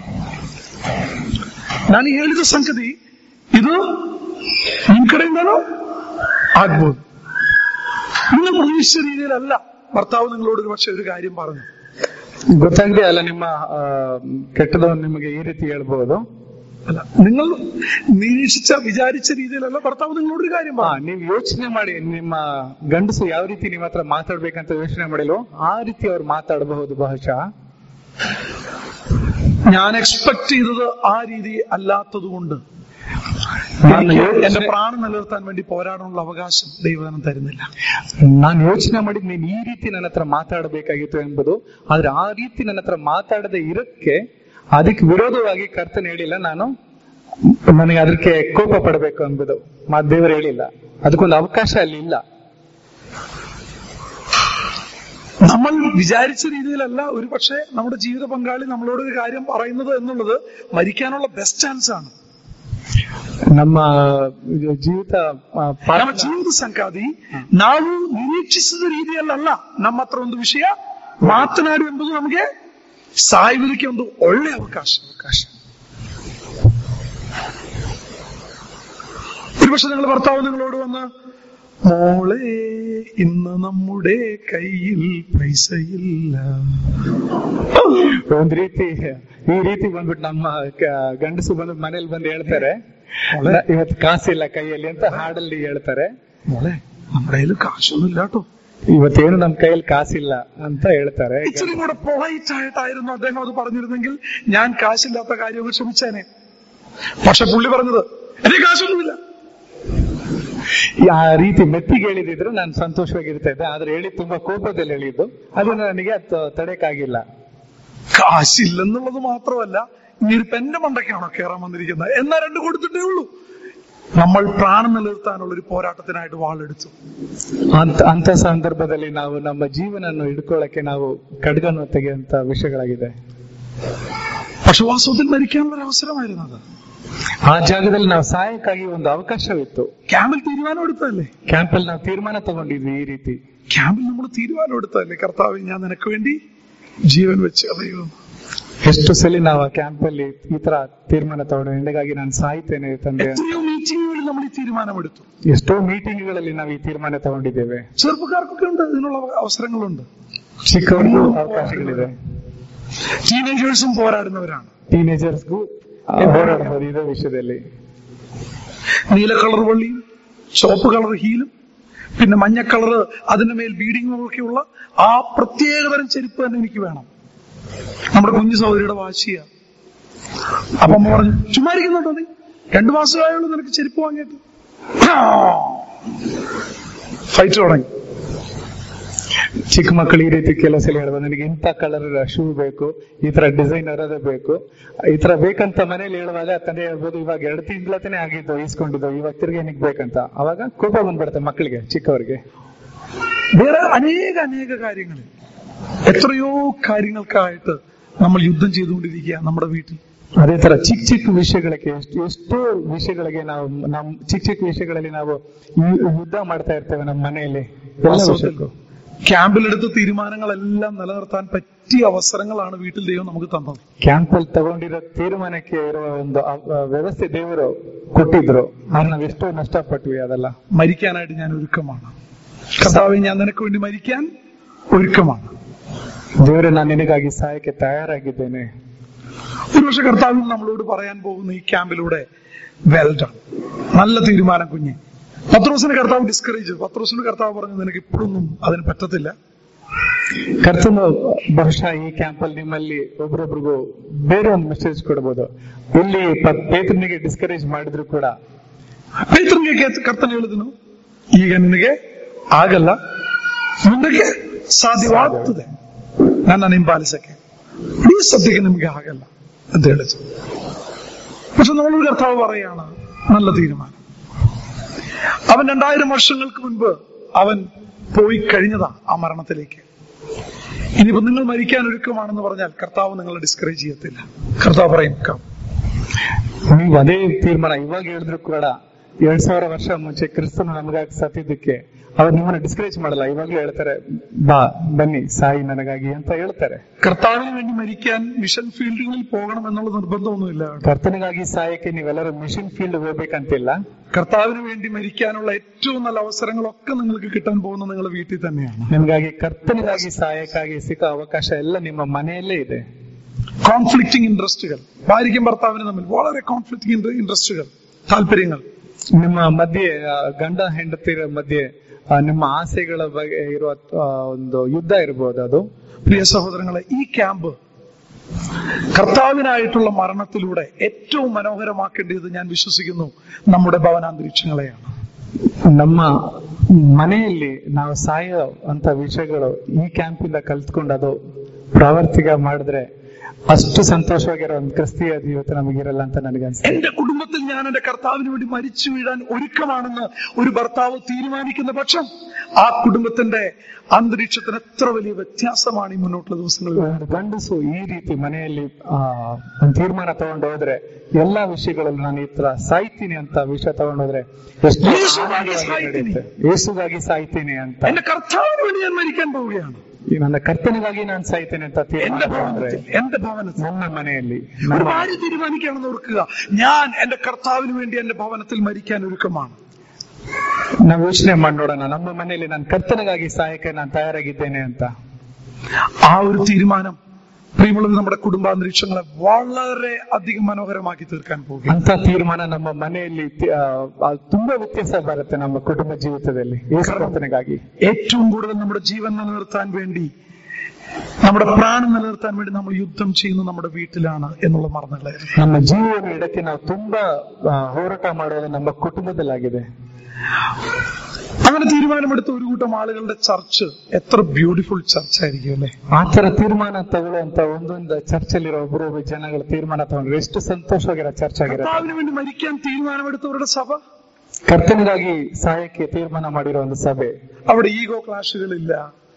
ನಾನು ಈ ಹೇಳಿದ ಸಂಗತಿ ಇದು ನಿಮ್ ಕಡೆಯಿಂದನೋ ಆಗ್ಬೋದು. നിങ്ങൾ പ്രതീക്ഷിച്ച രീതിയിലല്ല ഭർത്താവ് നിങ്ങളോട് ഒരു പക്ഷെ ഒരു കാര്യം പറഞ്ഞു. ಗೊತ್ತಾಗದೆ ಅಲ್ಲ, ನಿಮ್ಮ ಕೆಟ್ಟದವನು ನಿಮಗೆ ಈ ರೀತಿ ಹೇಳ್ಬಹುದು. അല്ല, നിങ്ങൾ വിചാരിച്ച രീതിയിലല്ല ഭർത്താവ് നിങ്ങളോടൊരു കാര്യം പറഞ്ഞു. ನೀವು ಯೋಚನೆ ಮಾಡಿ, ನಿಮ್ಮ ಗಂಡಸು ಯಾವ ರೀತಿ ನಿಮ್ಮ ಹತ್ರ ಮಾತಾಡ್ಬೇಕಂತ ಯೋಚನೆ ಮಾಡಿಲ್ವೋ ಆ ರೀತಿ ಅವ್ರು ಮಾತಾಡಬಹುದು. ಬಹುಶಃ ഞാൻ എക്സ്പെക്ട് ചെയ്തത് ആ രീതി അല്ലാത്തത് കൊണ്ട് എന്റെ ಪ್ರಾಣ ನಿಲರ್ತಾൻ വേണ്ടി പോരാടാനുള്ള ಅವಕಾಶ ದೈವನ ತರುന്നിಲ್ಲ. ನಾನು ಯೋಚನೆ ಮಾಡಿದ್ ನೀನ್ ಈ ರೀತಿ ನನ್ನ ಹತ್ರ ಮಾತಾಡಬೇಕಾಗಿತ್ತು ಎಂಬುದು, ಆದ್ರೆ ಆ ರೀತಿ ನನ್ನ ಹತ್ರ ಮಾತಾಡದೆ ಇರಕ್ಕೆ ಅದಕ್ಕೆ ವಿರೋಧವಾಗಿ ಕರ್ತನ ಹೇಳಿಲ್ಲ, ನನಗೆ ಅದಕ್ಕೆ ಕೋಪ ಪಡಬೇಕು ಎಂಬುದು ದೇವರು ಹೇಳಿಲ್ಲ. ಅದಕ್ಕೊಂದು ಅವಕಾಶ ಅಲ್ಲಿ ಇಲ್ಲ. നമ്മൾ വിചാരിച്ച രീതിയിലല്ല ഒരു പക്ഷേ നമ്മുടെ ജീവിത പങ്കാളി നമ്മളോട് ഒരു കാര്യം പറയുന്നത് എന്നുള്ളത് മരിക്കാനുള്ള ബെസ്റ്റ് ചാൻസ് ആണ്. ನಮ್ಮ ಜೀವಿತ ಸಂಗಾತಿ ನಾವು ನಿರೀಕ್ಷಿಸಿದ ರೀತಿಯಲ್ಲ ನಮ್ಮ ಹತ್ರ ಒಂದು ವಿಷಯ ಮಾತನಾಡು ಎಂಬುದು ನಮಗೆ ಸಾಯುವುದಕ್ಕೆ ಒಂದು ಒಳ್ಳೆ ಅವಕಾಶ. ഒരു പക്ഷെ നിങ്ങൾ ഭർത്താവ് നിങ്ങളോട് വന്ന്, മോളെ ഇന്ന് നമ്മുടെ കയ്യിൽ പൈസയില്ല, ಒಂದ್ ರೀತಿ ಈ ರೀತಿ ಬಂದ್ಬಿಟ್ಟು ನಮ್ಮ ಗಂಡಸು ಬಂದು ಮನೇಲಿ ಬಂದು ಹೇಳ್ತಾರೆ, ಇವತ್ತು ಕಾಸಿಲ್ಲ ಕೈಯಲ್ಲಿ ಅಂತ ಹಾಡಲ್ಲಿ ಹೇಳ್ತಾರೆ. മോളെ നമ്മുടെ കയ്യിൽ കാശൊന്നും ഇല്ല കേട്ടോ, ಇವತ್ತೇನು ನಮ್ കയ്യിൽ കാശില്ല ಅಂತ ಹೇಳ್ತಾರೆ. ഇച്ചിരി കൂടെ പൊളൈറ്റ് ആയിട്ടായിരുന്നു അദ്ദേഹം അത് പറഞ്ഞിരുന്നെങ്കിൽ ഞാൻ കാശില്ലാത്ത കാര്യം ക്ഷമിച്ചേനെ. പക്ഷെ പുള്ളി പറഞ്ഞത് എനിക്ക് കാശൊന്നുമില്ല. ಆ ರೀತಿ ಮೆತ್ತಿಗೆ ಹೇಳಿದಿದ್ರೆ ನಾನು ಸಂತೋಷವಾಗಿರ್ತಾ ಇದ್ದೆ. ಆದ್ರೆ ಹೇಳಿ ತುಂಬಾ ಕೋಪದಲ್ಲಿ ಹೇಳಿದ್ದು, ಅದನ್ನ ನನಗೆ ತಡೆಯಕ್ಕಾಗಿಲ್ಲ. കാശില്ലെന്നുള്ളത് മാത്രമല്ല, ഇനിയിപ്പോ എന്റെ മണ്ടയ്ക്കാണോ കയറാൻ വന്നിരിക്കുന്നത് എന്നാ രണ്ട് കൊടുത്തിട്ടേ ഉള്ളൂ. നമ്മൾ പ്രാണം നിലനിർത്താനുള്ള ഒരു പോരാട്ടത്തിനായിട്ട് വാളെടുത്തു. ಅಂತ ಸಂದರ್ಭದಲ್ಲಿ ನಾವು ನಮ್ಮ ಜೀವನವನ್ನು ಹಿಡ್ಕೊಳ್ಳಕ್ಕೆ ನಾವು ಖಡ್ಗನ್ನು ತೆಗೆಯುವಂತ ವಿಷಯಗಳಾಗಿದೆ. പക്ഷെ വാസ്തവത്തിൽ മരിക്കാനുള്ള ഒരു അവസരമായിരുന്നത്. ಆ ಜಾಗದಲ್ಲಿ ನಾವು ಸಾಯಕ್ಕಾಗಿ ಒಂದು ಅವಕಾಶವಿತ್ತು. ക്യാമ്പിൽ തീരുമാനം എടുത്തല്ലേ? ಕ್ಯಾಂಪಲ್ಲಿ ನಾವು ತೀರ್ಮಾನ ತಗೊಂಡಿದ್ವಿ. ಈ ರೀತಿ ക്യാമ്പിൽ നമ്മൾ തീരുമാനം എടുത്തല്ലേ, കർത്താവേ ഞാൻ നിനക്ക് വേണ്ടി ജീവൻ വെച്ച് അറിയുന്നു. ಎಷ್ಟು ಸಲ ನಾವು ಆ ಕ್ಯಾಂಪಲ್ಲಿ ಈ ತರ ತೀರ್ಮಾನ ತಗೊಂಡು, ನಿನಗಾಗಿ ನಾನು ಸಾಯ್ತೇನೆ ತಂದೆ. എത്രയോ മീറ്റിങ്ങുകളിൽ നമ്മൾ ഈ തീരുമാനമെടുത്തു. ಎಷ್ಟೋ ಮೀಟಿಂಗ್ಗಳಲ್ಲಿ ನಾವು ಈ ತೀರ್ಮಾನ ತಗೊಂಡಿದ್ದೇವೆ. ചെറുപ്പക്കാർക്കൊക്കെ ഉണ്ട്, ഇതിനുള്ള അവസരങ്ങളുണ്ട്. ಚಿಕ್ಕವರಿಗೂ ಅವಕಾಶಗಳಿದೆ. ടീനേജേഴ്സും പോരാടുന്നവരാണ്. ಟೀನೇಜರ್ಸ್ಗೂ ಹೋರಾಡಬಹುದು ಇದೇ ವಿಷಯದಲ್ಲಿ. നീല കളർ വള്ളിയും ചുവപ്പ് കളർ ഹീലും പിന്നെ മഞ്ഞ കളർ അതിന്റെ മേൽ ബീഡിങ്ങും ഒക്കെയുള്ള ആ പ്രത്യേകതരം ചെരുപ്പ് തന്നെ എനിക്ക് വേണം. നമ്മുടെ കുഞ്ഞു സഹോദരിയുടെ വാശിയ. അപ്പൊ അമ്മ പറഞ്ഞു, ചുമ്മാ ഇരിക്കുന്നുണ്ടോ നീ, 2 മാസമായുള്ളൂ നിനക്ക് ചെരുപ്പ് വാങ്ങിയിട്ട്. ഫൈറ്റ് തുടങ്ങി. ಚಿಕ್ಕ ಮಕ್ಕಳು ಈ ರೀತಿ ಕೆಲವು ಸಲ ಹೇಳ್ಬೋದು, ನನಗೆ ಇಂಥ ಕಲರ್ ಶೂ ಬೇಕು, ಈ ತರ ಡಿಸೈನ್ ಅರೋದೇ ಬೇಕು, ಈ ತರ ಬೇಕಂತ ಮನೇಲಿ ಹೇಳುವಾಗ ತಂದೆ ಹೇಳ್ಬೋದು, ಇವಾಗ 2 ತಿಂಗಳೇ ಆಗಿದ್ದು ಈಸ್ಕೊಂಡಿದ್ದು, ಇವಾಗ ತಿರ್ಗಿ ಏನಕ್ಕೆ ಬೇಕಂತ. ಅವಾಗ ಕೋಪ ಬಂದ್ಬಿಡುತ್ತೆ ಮಕ್ಕಳಿಗೆ, ಚಿಕ್ಕವರಿಗೆ. വേറെ അനേക കാര്യങ്ങളിൽ എത്രയോ കാര്യങ്ങൾക്കായിട്ട് നമ്മൾ യുദ്ധം ചെയ്തുകൊണ്ടിരിക്കുക നമ്മുടെ വീട്ടിൽ. ಅದೇ ತರ ಚಿಕ್ಕ ವಿಷಯಗಳಿಗೆ ಎಷ್ಟೋ ವಿಷಯಗಳಿಗೆ ನಾವು ಚಿಕ್ಕ ವಿಷಯಗಳಲ್ಲಿ ನಾವು ಯುದ್ಧ ಮಾಡ್ತಾ ಇರ್ತೇವೆ ನಮ್ಮ ಮನೆಯಲ್ಲಿ. ക്യാമ്പിലെടുത്ത തീരുമാനങ്ങളെല്ലാം നിലനിർത്താൻ പറ്റിയ അവസരങ്ങളാണ് വീട്ടിൽ ദൈവം നമുക്ക് തന്നത്. ಕ್ಯಾಂಪಲ್ಲಿ ತಗೊಂಡಿರೋ ತೀರ್ಮಾನಕ್ಕೆ ಇರುವ ಒಂದು ವ್ಯವಸ್ಥೆ ದೇವರು ಕೊಟ್ಟಿದ್ರು. ಆದ್ರೆ ನಾವು ಎಷ್ಟೋ ನಷ್ಟಪಟ್ವಿ. ಅದೆಲ್ಲ മരിക്കാനായിട്ട് ഞാൻ ഒരുക്കമാണ്. കർത്താവേ ഞാൻ നിനക്ക് വേണ്ടി മരിക്കാൻ ഒരുക്കമാണ്. ದೇವರೇ ನಾನು ನಿನಗಾಗಿ ಸಾಯಕ್ಕೆ തയ്യാറാಗಿದ್ದೇನೆ. ഒരുപക്ഷെ കർത്താവ് നമ്മളോട് പറയാൻ പോകുന്ന ഈ ക്യാമ്പിലൂടെ വെൽ ഡൺ, നല്ല തീരുമാനം കുഞ്ഞെ. പത്രോസിന് കർത്താവ് ഡിസ്കറേജ് ചെയ്തു. പത്രോസിന് കർത്താവ് പറഞ്ഞു, നിനക്ക് ഇപ്പോഴൊന്നും അതിന് പറ്റത്തില്ല. ಕರ್ತನು ಬಹುಶಃ ಈ ಕ್ಯಾಂಪಲ್ಲಿ ನಿಮ್ಮಲ್ಲಿ ಒಬ್ರೊಬ್ರಿಗೂ ಬೇರೆ ಒಂದು ಮೆಸೇಜ್ ಕೊಡಬಹುದು. ಇಲ್ಲಿ ಪೇತ್ರನಿಗೆ ಡಿಸ್ಕರೇಜ್ ಮಾಡಿದ್ರು ಕೂಡ, ಪೇತ್ರನಿಗೆ ಕರ್ತನ ಹೇಳಿದನು, ಈಗ ನಿನಗೆ ಆಗಲ್ಲ, ಮುಂದಕ್ಕೆ ಸಾಧ್ಯವಾಗ್ತದೆ ನನ್ನ ಹಿಂಬಾಲಿಸಕ್ಕೆ, ಈ ಸದ್ಯಕ್ಕೆ ನಿಮ್ಗೆ ಆಗಲ್ಲ ಅಂತ ಹೇಳಿದ್ರು. പക്ഷെ നമ്മളൊരു കർത്താവ് പറയാണ്, നല്ല തീരുമാനം. അവൻ 2000 വർഷങ്ങൾക്ക് മുൻപ് അവൻ പോയി കഴിഞ്ഞതാ ആ മരണത്തിലേക്ക്. ഇനിയിപ്പോ നിങ്ങൾ മരിക്കാൻ ഒരുക്കമാണെന്ന് പറഞ്ഞാൽ കർത്താവ് നിങ്ങളെ ഡിസ്കറേജ് ചെയ്യത്തില്ല. കർത്താവ് പറയും, ನೀವು ಅದೇ ತೀರ್ಮಾನ ಇವಾಗ ಹೇಳಿದ್ರು ಕೂಡ 2000 ವರ್ಷ ಮುಂಚೆ ಕ್ರಿಸ್ತನು ನಮಗಾಗಿ ಸತ್ತಿದ್ದಕ್ಕೆ ಅವ್ರು ನಿಮ್ಮನ್ನ ಡಿಸ್ಕರೇಜ್ ಮಾಡಲ್ಲ. ಇವಾಗ್ಲೂ ಹೇಳ್ತಾರೆ, ಬಾ ಬನ್ನಿ ಸಾಯಿ ನನಗಾಗಿ ಅಂತ ಹೇಳ್ತಾರೆ. കർത്താവിന് വേണ്ടി മരിക്കാൻ മിഷൻ ഫീൽഡുകളിൽ പോകണം എന്നുള്ള നിർബന്ധമൊന്നുമില്ല. കർത്തനിಗಾಗಿ ಸಾಯಕ್ಕೆ ನೀವೆಲ್ಲರೂ ಮಿಷನ್ ಫೀಲ್ಡ್ ಹೋಗ್ಬೇಕಂತಿಲ್ಲ. കർത്താവിന് വേണ്ടി മരിക്കാനുള്ള ഏറ്റവും നല്ല അവസരങ്ങളൊക്കെ നിങ്ങൾക്ക് കിട്ടാൻ പോകുന്നത് നിങ്ങളുടെ വീട്ടിൽ തന്നെയാണ്. ನಿಮಗಾಗಿ ಕರ್ತನಿಗಾಗಿ ಸಾಯಕ್ಕಾಗಿ ಸಿಕ್ಕ ಅವಕಾಶ ಎಲ್ಲ ನಿಮ್ಮ ಮನೆಯಲ್ಲೇ ಇದೆ. കോൺഫ്ലിക്റ്റിംഗ് ഇൻട്രസ്റ്റുകൾ, ഭാര്യയ്ക്കും ഭർത്താവിനും തമ്മിൽ വളരെ കോൺഫ്ലിക്റ്റിംഗ് ഇൻട്രസ്റ്റുകൾ, താല്പര്യങ്ങൾ, ನಿಮ್ಮ ಮಧ್ಯೆ ಗಂಡ ಹೆಂಡತಿರ ಮಧ್ಯೆ ನಿಮ್ಮ ಆಸೆಗಳ ಬಗ್ಗೆ ಇರುವ ಒಂದು ಯುದ್ಧ ಇರಬಹುದು. ಅದು പ്രിയ സഹോദരങ്ങളെ, ഈ ക്യാമ്പ് കർത്താവിനായിട്ടുള്ള മരണത്തിലൂടെ ഏറ്റവും മനോഹരമാക്കേണ്ടത് ഞാൻ വിശ്വസിക്കുന്നു നമ്മുടെ ഭവനാന്തരീക്ഷങ്ങളെയാണ്. ನಮ್ಮ ಮನೆಯಲ್ಲಿ ನಾವು ಸಾಯೋ ಅಂತ ವಿಷಯಗಳು ಈ ಕ್ಯಾಂಪಿಂದ ಕಲ್ತ್ಕೊಂಡು ಅದು ಪ್ರಾವರ್ತಿಕ ಮಾಡಿದ್ರೆ ಅಷ್ಟು ಸಂತೋಷವಾಗಿರೋ ಒಂದು ಕ್ರಿಸ್ತೀಯ ಜೀವಿತ ನಮಗಿರಲ್ಲ ಅಂತ ನನಗನ್ಸುತ್ತೆ. എന്റെ കുടുംബത്തിൽ ഞാൻ എന്റെ കർത്താവിന് വേണ്ടി മരിച്ചു വീഴാൻ ഒരുക്കമാണെന്ന് ഒരു ഭർത്താവ് തീരുമാനിക്കുന്ന പക്ഷം ആ കുടുംബത്തിന്റെ അന്തരീക്ഷത്തിന് എത്ര വലിയ വ്യത്യാസമാണ് ഈ മുന്നോട്ടുള്ള ദിവസങ്ങളിൽ. ಗಂಡಸು ಈ ರೀತಿ ಮನೆಯಲ್ಲಿ ಒಂದು ತೀರ್ಮಾನ ತಗೊಂಡು ಹೋದ್ರೆ ಎಲ್ಲಾ ವಿಷಯಗಳಲ್ಲೂ ನಾನು ಈ ತರ ಸಾಯ್ತೀನಿ ಅಂತ ವಿಷಯ ತಗೊಂಡೋದ್ರೆ ಎಷ್ಟು ಯೇಸುಗಾಗಿ ಸಾಯ್ತೀನಿ ಅಂತ, എന്റെ കർത്താവിന് വേണ്ടി ഞാൻ മരിക്കാൻ പോവുകയാണ്, ನನ್ನ ಕರ್ತನಿಗಾಗಿ ನಾನು ಸಾಯ್ತೇನೆ ಅಂತ എന്റെ ഭവനത്തിൽ ನನ್ನ ಮನೆಯಲ್ಲಿ ഒരു ഭാര്യ തീരുമാനിക്കുകയാണെന്ന് ഓർക്കുക, ഞാൻ എന്റെ കർത്താവിന് വേണ്ടി എന്റെ ഭവനത്തിൽ മരിക്കാൻ ഒരുക്കമാണ്. ನಾವು ಯೋಚನೆ ಮಾಡಿ ನೋಡೋಣ, ನಮ್ಮ ಮನೆಯಲ್ಲಿ ನಾನು ಕರ್ತನಿಗಾಗಿ ಸಾಯಕ್ಕೆ ನಾನು ತಯಾರಾಗಿದ್ದೇನೆ ಅಂತ. ആ ഒരു തീരുമാനം പ്രിയമുള്ളത് നമ്മുടെ കുടുംബാന്തരീക്ഷങ്ങളെ വളരെ അധികം മനോഹരമാക്കി തീർക്കാൻ പോകും. ಅಂತ ತೀರ್ಮಾನ ನಮ್ಮ ಮನೆಯಲ್ಲಿ ತುಂಬಾ ವ್ಯತ್ಯಾಸ ಬರುತ್ತೆ ನಮ್ಮ ಕುಟುಂಬ ಜೀವಿತದಲ್ಲಿ. ಕರ್ತನಿಗಾಗಿ ഏറ്റവും കൂടുതൽ നമ്മുടെ ജീവൻ നിലനിർത്താൻ വേണ്ടി, നമ്മുടെ പ്രാണൻ നിലനിർത്താൻ വേണ്ടി നമ്മൾ യുദ്ധം ചെയ്യുന്നത് നമ്മുടെ വീട്ടിലാണ് എന്നുള്ള മറന്നുകളായിരുന്നു. ನಮ್ಮ ಜೀವನ ಇಡಕ್ಕೆ ನಾವು ತುಂಬಾ ಹೋರಾಟ ಮಾಡೋದು ನಮ್ಮ ಕುಟುಂಬದಲ್ಲಾಗಿದೆ. അങ്ങനെ തീരുമാനമെടുത്ത ഒരു കൂട്ടം ആളുകളുടെ ചർച്ച് എത്ര ബ്യൂട്ടിഫുൾ ചർച്ച് ആയിരിക്കും അല്ലെ. ಆ ತರ ತೀರ್ಮಾನ ತಗೊಳ್ಳುವಂತ ಒಂದೊಂದು ಚರ್ಚಲ್ಲಿರೋ ಒಬ್ಬರೊಬ್ಬ ಜನಗಳ ತೀರ್ಮಾನ ತಗೊಂಡ್ರೆ ಎಷ್ಟು ಸಂತೋಷವಾಗಿರೋ ಚರ್ಚ್ ಆಗಿರುತ್ತೆ. കർത്താവിന് വേണ്ടി മരിക്കാൻ തീരുമാനമെടുത്തവരുടെ സഭ, ಕರ್ತನಿಗಾಗಿ ಸಾಯಕ್ಕೆ ತೀರ್ಮಾನ ಮಾಡಿರೋ ಒಂದು ಸಭೆ, അവിടെ ഈഗോ ക്ലാഷുകളില്ല,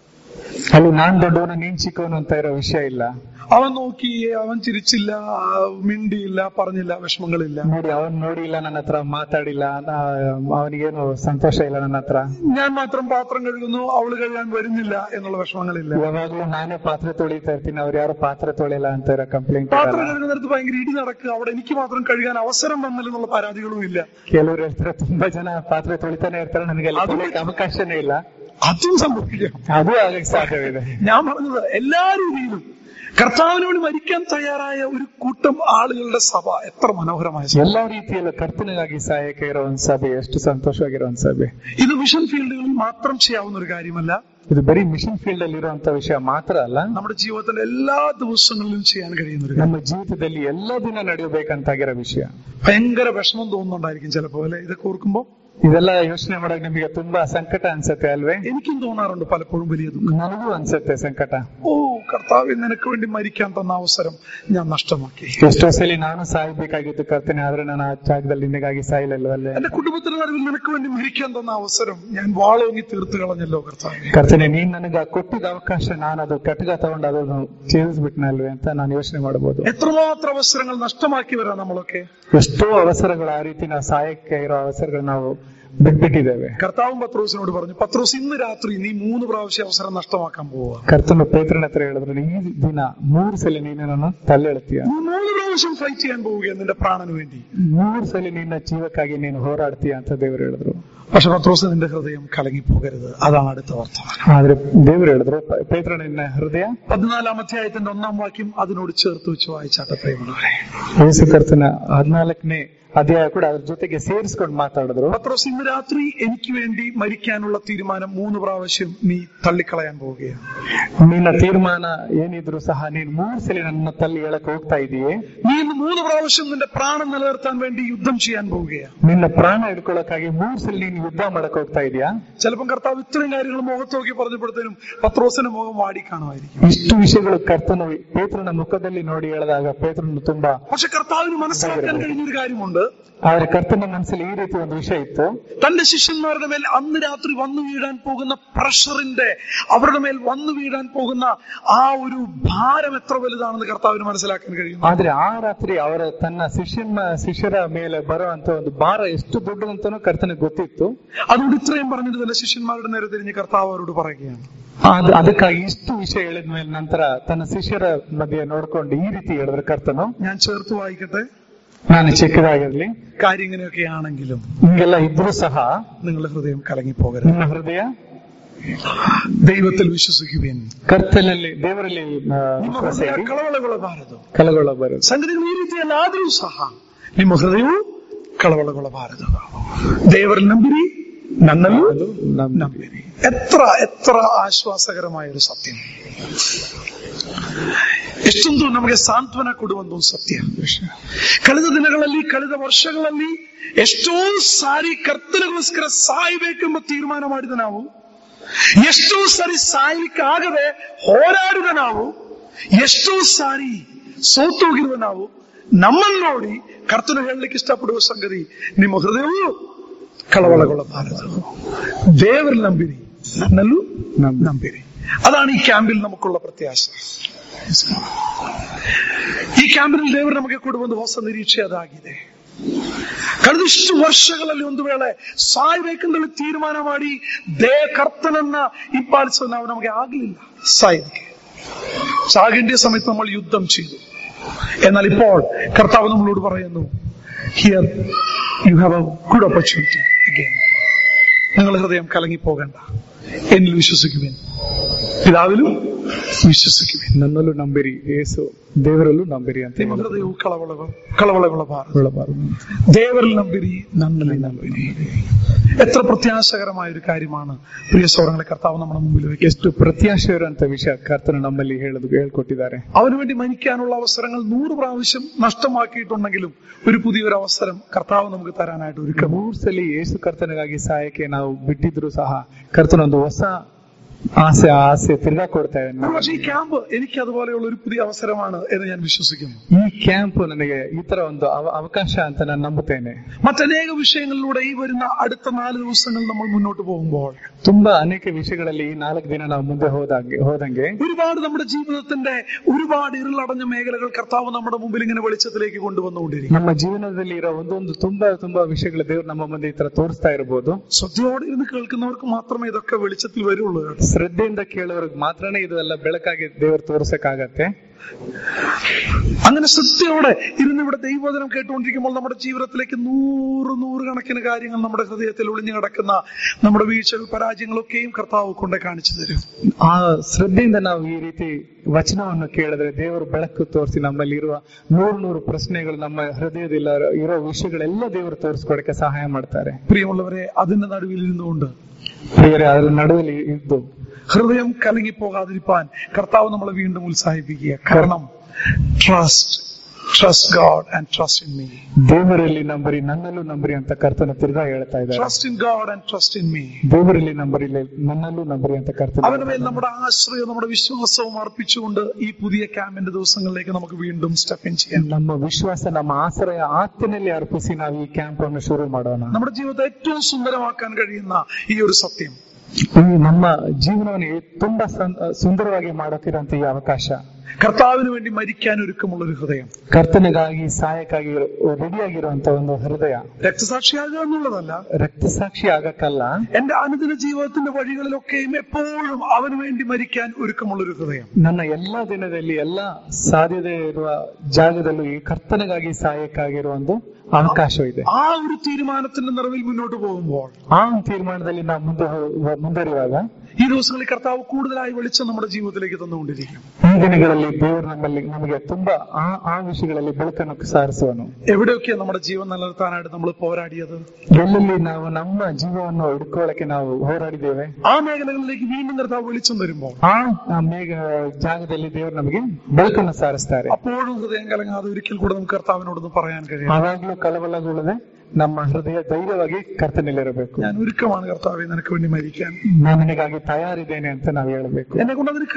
ಅಲ್ಲಿ ನಾನ್ ದೊಡ್ಡವನು ನೀನ್ ಚಿಕ್ಕವನು ಅಂತ ಇರೋ ವಿಷಯ ಇಲ್ಲ. അവൻ നോക്കി, അവൻ ചിരിച്ചില്ല, മിണ്ടിയില്ല, പറഞ്ഞില്ല, വിഷമങ്ങളില്ല. ನೋಡಿ ಅವನ್ ನೋಡಿಲ್ಲ, ನನ್ನ ಹತ್ರ ಮಾತಾಡಿಲ್ಲ, ಅವನಿಗೇನು ಸಂತೋಷ ಇಲ್ಲ ನನ್ನ ಹತ್ರ. ഞാൻ മാത്രം പാത്രം കഴുകുന്നു, അവള് കഴുകാൻ വരുന്നില്ല എന്നുള്ള വിഷമങ്ങളില്ല. ಯಾವಾಗ್ಲೂ ನಾನೇ ಪಾತ್ರೆ ತೊಳಿತಾ ಇರ್ತೀನಿ, ಅವ್ರು ಯಾರು ಪಾತ್ರೆ ತೊಳಿಲ್ಲ ಅಂತ ಇರೋ ಕಂಪ್ಲೇಂಟ್. പാത്രം കഴുകുന്നിടത്ത് ഭയങ്കര ഇടി നടക്കുക, അവിടെ എനിക്ക് മാത്രം കഴുകാൻ അവസരം വന്നില്ലെന്നുള്ള പരാതികളും ഇല്ല. ಕೆಲವರು ಹೇಳ್ತಾರೆ, ತುಂಬಾ ಜನ ಪಾತ್ರೆ ತೊಳಿತಾನೆ ಇರ್ತಾರೆ, ನನಗೆ ಅವಕಾಶನೇ ಇಲ್ಲ. അതും സംഭവിക്കാം, ಅದು ಆಗಕ್ಕೆ ಸಾಧ್ಯವಿದೆ. ഞാൻ പറഞ്ഞത് എല്ലാ രീതിയിലും കർത്താവിനോട് മരിക്കാൻ തയ്യാറായ ഒരു കൂട്ടം ആളുകളുടെ സഭ എത്ര മനോഹരമായ ಎಲ್ಲಾ ರೀತಿಯಲ್ಲೂ ಕರ್ತನಿಗಾಗಿ ಸಹಾಯಕ ಇರೋ ಒಂದು ಸಭೆ, ಎಷ್ಟು ಸಂತೋಷವಾಗಿರೋ ಒಂದು ಸಭೆ. ഇത് മിഷൻ ഫീൽഡുകളിൽ മാത്രം ചെയ്യാവുന്ന ഒരു കാര്യമല്ല. ಇದು ಬರೀ ಮಿಷನ್ ಫೀಲ್ಡ್ ಅಲ್ಲಿ ಇರುವಂತ ವಿಷಯ ಮಾತ್ರ ಅಲ್ಲ, നമ്മുടെ ജീവിതത്തിന്റെ എല്ലാ ദിവസങ്ങളിലും ചെയ്യാൻ കഴിയുന്ന ഒരു ನಮ್ಮ ಜೀವಿತದಲ್ಲಿ ಎಲ್ಲ ದಿನ ನಡೆಯಬೇಕಂತಾಗಿರೋ ವಿಷಯ. ഭയങ്കര വിഷമം തോന്നുന്നുണ്ടായിരിക്കും ചിലപ്പോ അല്ലെ ഇതൊക്കെ ഓർക്കുമ്പോ. ಇದೆಲ್ಲ ಯೋಚನೆ ಮಾಡಕ್ ನಿಮಗೆ ತುಂಬಾ ಸಂಕಟ ಅನ್ಸುತ್ತೆ ಅಲ್ವೇ? എനിക്കും തോന്നാറുണ്ട് പലപ്പോഴും വലിയ ദുഃഖം. ನನಗೂ ಅನ್ಸುತ್ತೆ ಸಂಕಟ. ഓ കർത്താവേ, നിനക്ക് വേണ്ടി മരിക്കാൻ തന്ന അവസരം ഞാൻ നഷ്ടമാക്കി. ಎಷ್ಟೋ ಸಲ ನಾನು ಸಾಯ್ಬೇಕಾಗಿತ್ತು ಕರ್ತನೆ, ಆದ್ರೆ ನಾನು ಆ ಜಾಗದಲ್ಲಿ ನಿನಗಾಗಿ ಸಾಯಲಿಲ್ಲ ಅಲ್ಲೇ. എന്റെ കുടുംബത്തിന് നടുവിൽ നിനക്ക് വേണ്ടി മരിക്കാൻ തന്ന അവസരം ഞാൻ വാളോങ്ങി തീർത്ത് കളഞ്ഞല്ലോ കർത്താവേ. ಕರ್ತನೆ, ನೀನ್ ನನಗೆ ಕೊಟ್ಟಿದ್ದ ಅವಕಾಶ ನಾನು ಅದು ಕಟ್ಗ ತಗೊಂಡು ಅದನ್ನು ಛೇದಿಸ್ಬಿಟ್ನಲ್ವೇ ಅಂತ ನಾನು ಯೋಚನೆ ಮಾಡಬಹುದು. എത്രമാത്രം അവസരങ്ങൾ നഷ്ടമാക്കിയവരാ നമ്മളൊക്കെ. ಎಷ್ಟೋ ಅವಸರಗಳು ಆ ರೀತಿ ನಾವು ಸಾಯಕ್ಕೆ ಇರೋ ಅವಸರಗಳು ನಾವು ಬಿಟ್ಬಿಟ್ಟಿದ್ದೇವೆ. കർത്താവും പത്രോസിനോട് പറഞ്ഞു, പത്രോസ് ഇന്ന് രാത്രി നീ 3 പ്രാവശ്യം അവസരം നഷ്ടമാക്കാൻ പോവുക. ಕರ್ತನು ಪೇತ್ರನ ಹತ್ರ ಹೇಳಿದ್ರು, ಈ ದಿನ 3 ಸಲ ನೀನು ನನ್ನ ತಲೆಳ್ತೀಯ, 3 പ്രാവശ്യം ಫೈಟ್ ചെയ്യാൻ പോവുകയാണ് നിന്റെ പ്രാണന് വേണ്ടി, 3 ಸಲ ನಿನ್ನ ಜೀವಕ್ಕಾಗಿ ನೀನು ಹೋರಾಡ್ತೀಯ ಅಂತ ದೇವರು ಹೇಳಿದ್ರು. പക്ഷെ പത്രോസ് നിന്റെ ഹൃദയം കലങ്ങിപ്പോകരുത്, അതാണ് അടുത്ത വർത്തമാനം. ಆದ್ರೆ ದೇವರು ಹೇಳಿದ್ರು, ಪೇತ್ರ ನಿನ್ನ ಹೃದಯ, 14-ാം അധ്യായത്തിന്റെ 1-ാം വാക്യം അതിനോട് ചേർത്ത് വെച്ച് വായിച്ചാട്ടെ പ്രിയമുള്ളവരെ. ಯೇಸು ಕರ್ತನ 14ನೇ ಅಧ್ಯಾಯ ಕೂಡ ಅದ್ರ ಜೊತೆಗೆ ಸೇರಿಸ್ಕೊಂಡು ಮಾತಾಡಿದ್ರು. പത്രോസ് ഇന്ന് രാത്രി എനിക്ക് വേണ്ടി മരിക്കാനുള്ള തീരുമാനം 3 പ്രാവശ്യം നീ തള്ളിക്കളയാൻ പോവുകയാണ്. ನಿನ್ನ ತೀರ್ಮಾನ ಏನಿದ್ರು ಸಹ ನೀನು 3 ಸಲ ನನ್ನ ತಲ್ಲಿ ಹೇಳಕ್ ಹೋಗ್ತಾ ಇದೀಯೇ. നീ ഇന്ന് 3 പ്രാവശ്യം നിന്റെ പ്രാണൻ നിലനിർത്താൻ വേണ്ടി യുദ്ധം ചെയ്യാൻ പോവുകയാണ്. ನಿನ್ನ ಪ್ರಾಣ ಹಿಡ್ಕೊಳ್ಳೋಕ್ಕಾಗಿ 3 ಸಲ ನೀನು ಯುದ್ಧ ಮಾಡಕ್ ಹೋಗ್ತಾ ಇದೀಯಾ. ചിലപ്പം കർത്താവ് ഇത്രയും കാര്യങ്ങൾ മുഖത്ത് നോക്കി പറഞ്ഞപ്പോഴത്തേനും പത്രോസിന്റെ മുഖം വാടി കാണുമായിരിക്കും. ಇಷ್ಟು ವಿಷಯಗಳು ಕರ್ತನು ಪೇತ್ರನ ಮುಖದಲ್ಲಿ ನೋಡಿ ಹೇಳಿದಾಗ ಪೇತ್ರನು ತುಂಬಾ, പക്ഷെ കർത്താവിന് മനസ്സിലാക്കാൻ കഴിഞ്ഞൊരു കാര്യമുണ്ട്. ಆದ್ರೆ ಕರ್ತನ ಮನಸ್ಸಲ್ಲಿ ಈ ರೀತಿ ಒಂದು ವಿಷಯ ಇತ್ತು. തന്റെ ശിഷ്യന്മാരുടെ മേൽ അന്ന് രാത്രി വന്നു വീഴാൻ പോകുന്ന പ്രഷറിന്റെ, അവരുടെ മേൽ വന്നു വീഴാൻ പോകുന്ന ആ ഒരു ഭാരം എത്ര വലുതാണെന്ന് കർത്താവിന് മനസ്സിലാക്കാൻ കഴിയും. ಆದ್ರೆ ಆ ರಾತ್ರಿ ಅವರ ತನ್ನ ಶಿಷ್ಯರ ಮೇಲೆ ಬರುವಂತ ಒಂದು ಭಾರ ಎಷ್ಟು ದೊಡ್ಡದಂತಾನೂ ಕರ್ತನಿಗೆ ಗೊತ್ತಿತ್ತು. അതുകൊണ്ട് ഇത്രയും പറഞ്ഞിട്ട് തന്റെ ശിഷ്യന്മാരുടെ നേരെ തിരിഞ്ഞ് കർത്താവ് അവരോട് പറയുകയാണ്. ಅದಕ್ಕಾಗಿ ಇಷ್ಟು ವಿಷಯ ಹೇಳಿದ ಮೇಲೆ ನಂತರ ತನ್ನ ಶಿಷ್ಯರ ಮಧ್ಯೆ ನೋಡ್ಕೊಂಡು ಈ ರೀತಿ ಹೇಳಿದ್ರೆ ಕರ್ತನು, ഞാൻ ചേർത്ത് വായിക്കട്ടെ. ನಾನು ಚಿಕ್ಕದಾಗಿರ್ಲಿ, കാര്യം ഇങ്ങനെയൊക്കെ ആണെങ്കിലും ಹಿಂಗೆಲ್ಲ ಇದ್ರೂ ಸಹ നിങ്ങളുടെ ഹൃദയം കലങ്ങിപ്പോകരുത്. ನಿಮ್ಮ ಹೃದಯ ദൈവത്തിൽ വിശ്വസിക്കുവിൻ, ಕರ್ತನಲ್ಲಿ ದೇವರಲ್ಲಿ ನಿಮ್ಮ ಹೃದಯ ಕಳವಳಗೊಳ್ಳಬಾರದು. ಕಲಗೊಳ್ಳಬಾರದು. ಸಂಗತಿಗಳು ಈ ರೀತಿಯಲ್ಲಿ ಆದರೂ ಸಹ ನಿಮ್ಮ ಹೃದಯವು ಕಳವಳಗೊಳ್ಳಬಾರದು. ದೇವರಲ್ಲಿ ನಂಬಿರಿ, నన్నలు ನಂಬಿರಿ. ಎತ್ರ ಆಶ್ವಾಸಕರമായ ഒരു ಸತ್ಯ, ಎಷ್ಟೊಂದು ನಮಗೆ ಸಾಂತ್ವನ ಕೊಡುವ ಒಂದು ಸತ್ಯ. ಕಳೆದ ದಿನಗಳಲ್ಲಿ, ಕಳೆದ ವರ್ಷಗಳಲ್ಲಿ ಎಷ್ಟೋ ಸಾರಿ ಕರ್ತನಿಗೋಸ್ಕರ ಸಾಯಬೇಕೆಂಬ ತೀರ್ಮಾನ ಮಾಡಿದ ನಾವು, ಎಷ್ಟೋ ಸಾರಿ ಸಾಯಲಿಕ್ಕೆ ಆಗದೆ ಹೋರಾಡಿದ ನಾವು, ಎಷ್ಟೋ ಸಾರಿ ಸೋತೋಗಿರುವ ನಾವು, ನಮ್ಮನ್ನು ನೋಡಿ ಕರ್ತನ ಹೇಳಲಿಕ್ಕೆ ಇಷ್ಟಪಡುವ ಸಂಗತಿ, ನಿಮ್ಮ ಹೃದಯವು കളവളകൊള്ളബാരದು. ദേവരിൽ നമ്പിരി, നന്നല്ലു നമ്പിരി. അതാണ് ഈ ക്യാമ്പിൽ നമുക്കുള്ള പ്രത്യാശ. ಈ ಕ್ಯಾಂಪಿನಲ್ಲಿ ದೇವರು ನಮಗೆ ಕೊಡುವ ಒಂದು ಹೊಸ ನಿರೀಕ್ಷೆ ಅದಾಗಿದೆ. ಕಳೆದಿಷ್ಟು ವರ್ಷಗಳಲ್ಲಿ ಒಂದು ವೇಳೆ ಸಾಯ್ಬೇಕೆಂದು ತೀರ್ಮಾನ ಮಾಡಿ ಕರ್ತನನ್ನ ಹಿಂಪಾಲಿಸಲು ನಮಗೆ ಆಗಲಿಲ್ಲ. സാകേണ്ടിയ സമയത്ത് നമ്മൾ യുദ്ധം ചെയ്തു. എന്നാൽ ഇപ്പോൾ കർത്താവ് നമ്മളോട് പറയുന്നു, here you have a good opportunity again. നിങ്ങൾ ഹൃദയം കലങ്ങിപ്പോകണ്ട, എന്നിൽ വിശ്വസിക്കുവിൻ, പിതാവിലും ವಿಶ್ವಸಿಸುವಿನ್. ನನ್ನಲ್ಲೂ ನಂಬಿರಿ, ಯೇಸು ದೇವರಲ್ಲೂ ನಂಬಿರಿ ಅಂತ. ನಿಮ್ಮ ಹೃದಯವು ಕಳವಳಗೊಳ್ಳಬಾರದು. ದೇವರಲ್ಲಿ ನಂಬಿರಿ, ನನ್ನಲ್ಲಿ ನಂಬಿರಿ. എത്ര പ്രത്യാശകരമായ ഒരു കാര്യമാണ് പ്രിയ സഹോദരങ്ങളെ കർത്താവ് നമ്മുടെ മുമ്പിൽ വെക്കുക. ಎಷ್ಟು ಪ್ರತ್ಯಾಶೆಯರಂತ ವಿಷಯ ಕರ್ತನು ನಮ್ಮಲ್ಲಿ ಹೇಳ್ಕೊಟ್ಟಿದ್ದಾರೆ. ಅವನು വേണ്ടി മരിക്കാനുള്ള അവസരങ്ങൾ 100 പ്രാവശ്യം നഷ്ടമാക്കിയിട്ടുണ്ടെങ്കിലും ഒരു പുതിയൊരു അവസരം കർത്താവ് നമുക്ക് തരാനായിട്ട് ഒരുക്കം. 100 ಸಲ ಯೇಸು ಕರ್ತನಿಗಾಗಿ ಸಾಯಕ್ಕೆ ನಾವು ಬಿಟ್ಟಿದ್ರು ಸಹ ಕರ್ತನೊಂದು ಹೊಸ ആശ തിരികെ കൊടുത്തേ. പക്ഷേ ഈ ക്യാമ്പ് എനിക്ക് അതുപോലെയുള്ള ഒരു പുതിയ അവസരമാണ് എന്ന് ഞാൻ വിശ്വസിക്കുന്നു. ഈ ക്യാമ്പ് ನನಗೆ ಈ ತರ ಒಂದು ಅವಕಾಶ ಅಂತ ನಾನು ನಂಬುತ್ತೇನೆ. മറ്റനേക വിഷയങ്ങളിലൂടെ ഈ വരുന്ന അടുത്ത 4 ദിവസങ്ങൾ നമ്മൾ മുന്നോട്ട് പോകുമ്പോൾ ತುಂಬಾ ಅನೇಕ ವಿಷಯಗಳಲ್ಲಿ ಈ 4 ದಿನ ನಾವು ಮುಂದೆ ಹೋದಂಗೆ ഒരുപാട് നമ്മുടെ ജീവിതത്തിന്റെ ഒരുപാട് ഇരുളടഞ്ഞ മേഖലകൾ കർത്താവ് നമ്മുടെ മുമ്പിൽ ഇങ്ങനെ വെളിച്ചത്തിലേക്ക് കൊണ്ടുവന്നുകൊണ്ടിരിക്കും. ನಮ್ಮ ಜೀವನದಲ್ಲಿ ಇರೋ ಒಂದೊಂದು ತುಂಬಾ ವಿಷಯಗಳ ದೇವರು ನಮ್ಮ ಮುಂದೆ ಈ ತರ ತೋರಿಸ್ತಾ ಇರಬಹುದು. ശ്രദ്ധയോടെ ഇരുന്ന് കേൾക്കുന്നവർക്ക് മാത്രമേ ഇതൊക്കെ വെളിച്ചത്തിൽ വരുള്ളൂ. ശ്രദ്ധಯಿಂದ ಕೇಳೋರಿಗೆ ಮಾತ್ರನೇ ಇದೆಲ್ಲ ಬೆಳಕಾಗಿ ದೇವರು ತೋರಿಸಕ್ಕಾಗತ್ತೆ. അങ്ങനെ ശ്രദ്ധയോടെ ഇരുന്ന് ഇവിടെ ദൈവവചനം കേട്ടുകൊണ്ടിരിക്കുമ്പോൾ നമ്മുടെ ജീവിതത്തിലേക്ക് 100 കണക്കിന് കാര്യങ്ങൾ നമ്മുടെ ഹൃദയത്തിൽ ഒളിഞ്ഞു കിടക്കുന്ന നമ്മുടെ വീഴ്ചകൾ, പരാജയങ്ങളൊക്കെയും കർത്താവ് കൊണ്ട് കാണിച്ചു തരും. ಆ ಶ್ರದ್ಧೆಯಿಂದ ನಾವು ಈ ರೀತಿ ವಚನವನ್ನು ಕೇಳಿದ್ರೆ ದೇವರು ಬೆಳಕು ತೋರಿಸಿ ನಮ್ಮಲ್ಲಿ ಇರುವ 100 ಪ್ರಶ್ನೆಗಳು, ನಮ್ಮ ಹೃದಯದಲ್ಲಿ ಇರೋ ವಿಷಯಗಳೆಲ್ಲ ದೇವರು ತೋರಿಸ್ಕೊಡಕ್ಕೆ ಸಹಾಯ ಮಾಡ್ತಾರೆ. ಪ್ರಿಯമുള്ളവരെ, അതിന്റെ നടുവിൽ ഇരുന്നുകൊണ്ട് ಅದರ ನಡುವಿൽ ಇದ್ದು ഹൃദയം കലങ്ങിപ്പോകാതിരിക്കാൻ കർത്താവ് നമ്മളെ വീണ്ടും ഉത്സാഹിപ്പിക്കുക. കാരണം trust God and trust in me. ದೇವರಲ್ಲಿ ನಂಬರಿ, ನನ್ನಲ್ಲೂ ನಂಬರಿ ಅಂತ ಕರ್ತನ ತಿರ್ಗಾ ಹೇಳ್ತಾ ಇದ್ದಾರೆ. Trust in God and trust in me. ದೇವರಲ್ಲಿ ನಂಬರಿ, ನನ್ನಲ್ಲೂ ನಂಬರಿ ಅಂತ ಕರ್ತನ. അവന്റെ മേൽ നമ്മുടെ ആശ്രയവും നമ്മുടെ വിശ്വാസവും അർപ്പിച്ചുകൊണ്ട് ഈ പുതിയ ക്യാമ്പിന്റെ ദിവസങ്ങളിലേക്ക് നമുക്ക് വീണ്ടും സ്റ്റെപ്പ് ഇൻ ചെയ്യാം. ನಮ್ಮ ವಿಶ್ವಾಸ, ನಮ್ಮ ಆಶ್ರಯ ಆತನಲ್ಲಿ ಅರ್ಪಿಸಿ ನಾವು ಈ ಕ್ಯಾಂಪ್ ಅನ್ನು ಶುರು ಮಾಡೋಣ. നമ്മുടെ ജീവിതത്തെ ഏറ്റവും സുന്ദരമാക്കാൻ കഴിയുന്ന ഈ ഒരു സത്യം, ನಮ್ಮ ಜೀವನವನ್ನು ತುಂಬಾ ಸುಂದರವಾಗಿ ಮಾಡೋಕಿರುವಂತ ಈ ಅವಕಾಶ, കർത്താവിന് വേണ്ടി മരിക്കാൻ ഒരുക്കമുള്ളൊരു ഹൃദയം, കർത്തനിಗಾಗಿ ಸಾಯಕ್ಕಾಗಿ ರೆಡಿಯಾಗಿರುವಂತ ಒಂದು ಹೃದಯ. രക്തസാക്ഷിയാകുക എന്നുള്ളതല്ല, രക്തസാക്ഷി ಆಗಕ್ಕಲ್ಲ, എന്റെ അനുദിന ജീവിതത്തിന്റെ വഴികളിലൊക്കെയും എപ്പോഴും അവന് വേണ്ടി മരിക്കാൻ ഒരുക്കമുള്ളൊരു ഹൃദയം. ನನ್ನ ಎಲ್ಲಾ ದಿನದಲ್ಲಿ, ಎಲ್ಲಾ ಸಾಧ್ಯತೆ ಇರುವ ಜಾಗದಲ್ಲೂ ಈ ಕರ್ತನಿಗಾಗಿ ಸಾಯಕ್ಕಾಗಿರುವ ಒಂದು ಅವಕಾಶವಿದೆ. ಆ ഒരു തീരുമാനത്തിന്റെ നിറവിൽ മുന്നോട്ട് പോകുമ്പോൾ, ആ തീരുമാനದಲ್ಲಿ ನಾವು ಮುಂದುವರಿಯುವಾಗ ഈ ദിവസങ്ങളിൽ കർത്താവ് കൂടുതലായി വെളിച്ചം നമ്മുടെ ജീവിതത്തിലേക്ക് തന്നുകൊണ്ടിരിക്കും. ഈ ദിനಗಳಲ್ಲಿ ದೇವರು ನಮಗೆ ತುಂಬಾ ಆ ವಿಷಯಗಳಲ್ಲಿ ಬೆಳಕನ್ನು ಸಾರಿಸುವನು. ಎവിടെയൊക്കെ നമ്മുടെ ജീവൻ നിലനിർത്താനായിട്ട് നമ്മൾ പോരാടിയത്, ಎಲ್ಲೆಲ್ಲಿ ನಾವು ನಮ್ಮ ಜೀವವನ್ನು ಹಿಡ್ಕೊಳ್ಳಕ್ಕೆ ನಾವು ಹೋರಾಡಿದ್ದೇವೆ, ಆ ಮೇഖലകളിലേക്ക് വീണ്ടും കർത്താവ് വെളിച്ചം തരുമ്പോൾ ആ ಜಾಗದಲ್ಲಿ ದೇವರು ನಮಗೆ ಬೆಳಕನ್ನು ಸಾರಿಸ್ತಾರೆ. അപ്പോഴും ഹൃദയം കലങ്ങാതെ ഒരിക്കൽ കൂടെ നമുക്ക് കർത്താവിനോടൊന്ന് പറയാൻ കഴിയും. അതാಗ್ಲೂ ಕಳವಳಗೊಳ್ಳದೆ ನಮ್ಮ ಹೃದಯ ಧೈರ್ಯವಾಗಿ ಕರ್ತನಲ್ಲಿರಬೇಕು. ഞാൻ ഒരുക്കമാണ് കർത്താവേ നിനക്ക് വേണ്ടി മരിക്കാൻ, ನಾನು ನಿನಗಾಗಿ ತಯಾರಿದ್ದೇನೆ ಅಂತ ನಾವು ಹೇಳಬೇಕು. എന്നെ കൊണ്ട് അതിന്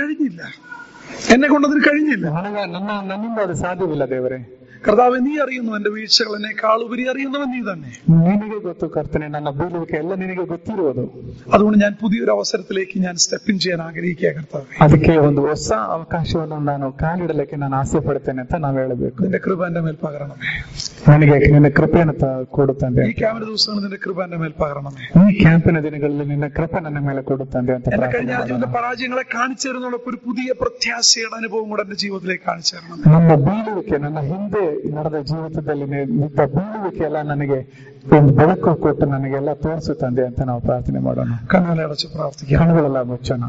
കഴിഞ്ഞില്ല, ನನ್ನಿಂದ ಅದು ಸಾಧ್ಯವಿಲ್ಲ ದೇವರೇ. കർത്താവേ, നീ അറിയുന്നു എന്റെ വീഴ്ചകൾ, എന്നെക്കാൾ ഉപരി അറിയുന്നവൻ നീ തന്നെ. നിനಗೆ ಗೊತ್ತು ಕರ್ತನೆ, ನನ್ನ ಬೀಳುವಿಕೆ ಎಲ್ಲ ನಿನಗೆ ಗೊತ್ತಿರುವುದು. അതുകൊണ്ട് ഞാൻ പുതിയൊരു അവസരത്തിലേക്ക് ഞാൻ സ്റ്റെപ്പ് ഇൻ ചെയ്യാൻ ആഗ്രഹിക്കുക കർത്താവേ. ಅದಕ್ಕೆ ಒಂದು ಹೊಸ ಅವಕಾಶವನ್ನು ನಾನು ಕಾಲಿಡಲಿಕ್ಕೆ ನಾನು ಆಸೆ ಪಡ್ತೇನೆ ಅಂತ ನಾವು ಹೇಳಬೇಕು. നിന്റെ കൃപ എന്റെ മേൽ പകരണമേ, ನನಗೆ ನಿನ್ನ ಕೃಪೆಯನ್ನು ಕೊಡುತ್ತಂತೆ. ಈ ಕ್ಯಾಂಪಿನ ದಿವಸಗಳಲ್ಲಿ ನಿನ್ನ ಕೃಪೆ എന്റെ മേൽ പകരണമേ. ಈ ಕ್ಯಾಂಪಿನ ದಿನಗಳಲ್ಲಿ ನಿನ್ನ ಕೃಪೆ ನನ್ನ ಮೇಲೆ ಕೊಡುತ್ತಂತೆ ಅಂತ പ്രാർത്ഥിക്കുന്നു. എന്റെ പരാജയങ്ങളെ കാണിച്ചു തരുന്നതോടൊപ്പം ഒരു പുതിയ പ്രത്യാശയുടെ അനുഭവം കൂടെ എന്റെ ജീവിതത്തിലേക്ക് കാണിച്ചു തരണം. ನಮ್ಮ ಬೀಳುವಿಕೆ, ನನ್ನ ಹಿಂದೆ ನಡೆದ ಜೀವಿತದಲ್ಲಿ ನಿಂತ ಬೀಳುವಿಕೆ ಎಲ್ಲ ನನಗೆ ಒಂದು ಬೆಳಕು ಕೊಟ್ಟು ನನಗೆಲ್ಲ ತೋರಿಸುತ್ತಂದೆ ಅಂತ ನಾವು ಪ್ರಾರ್ಥನೆ ಮಾಡೋಣ. ಕಣ್ಣುಗಳ ಅಡಚು ಪ್ರಾರ್ಥಿക്കുക, ಕಣ್ಣುಗಳೆಲ್ಲ ಮುಚ್ಚೋಣ.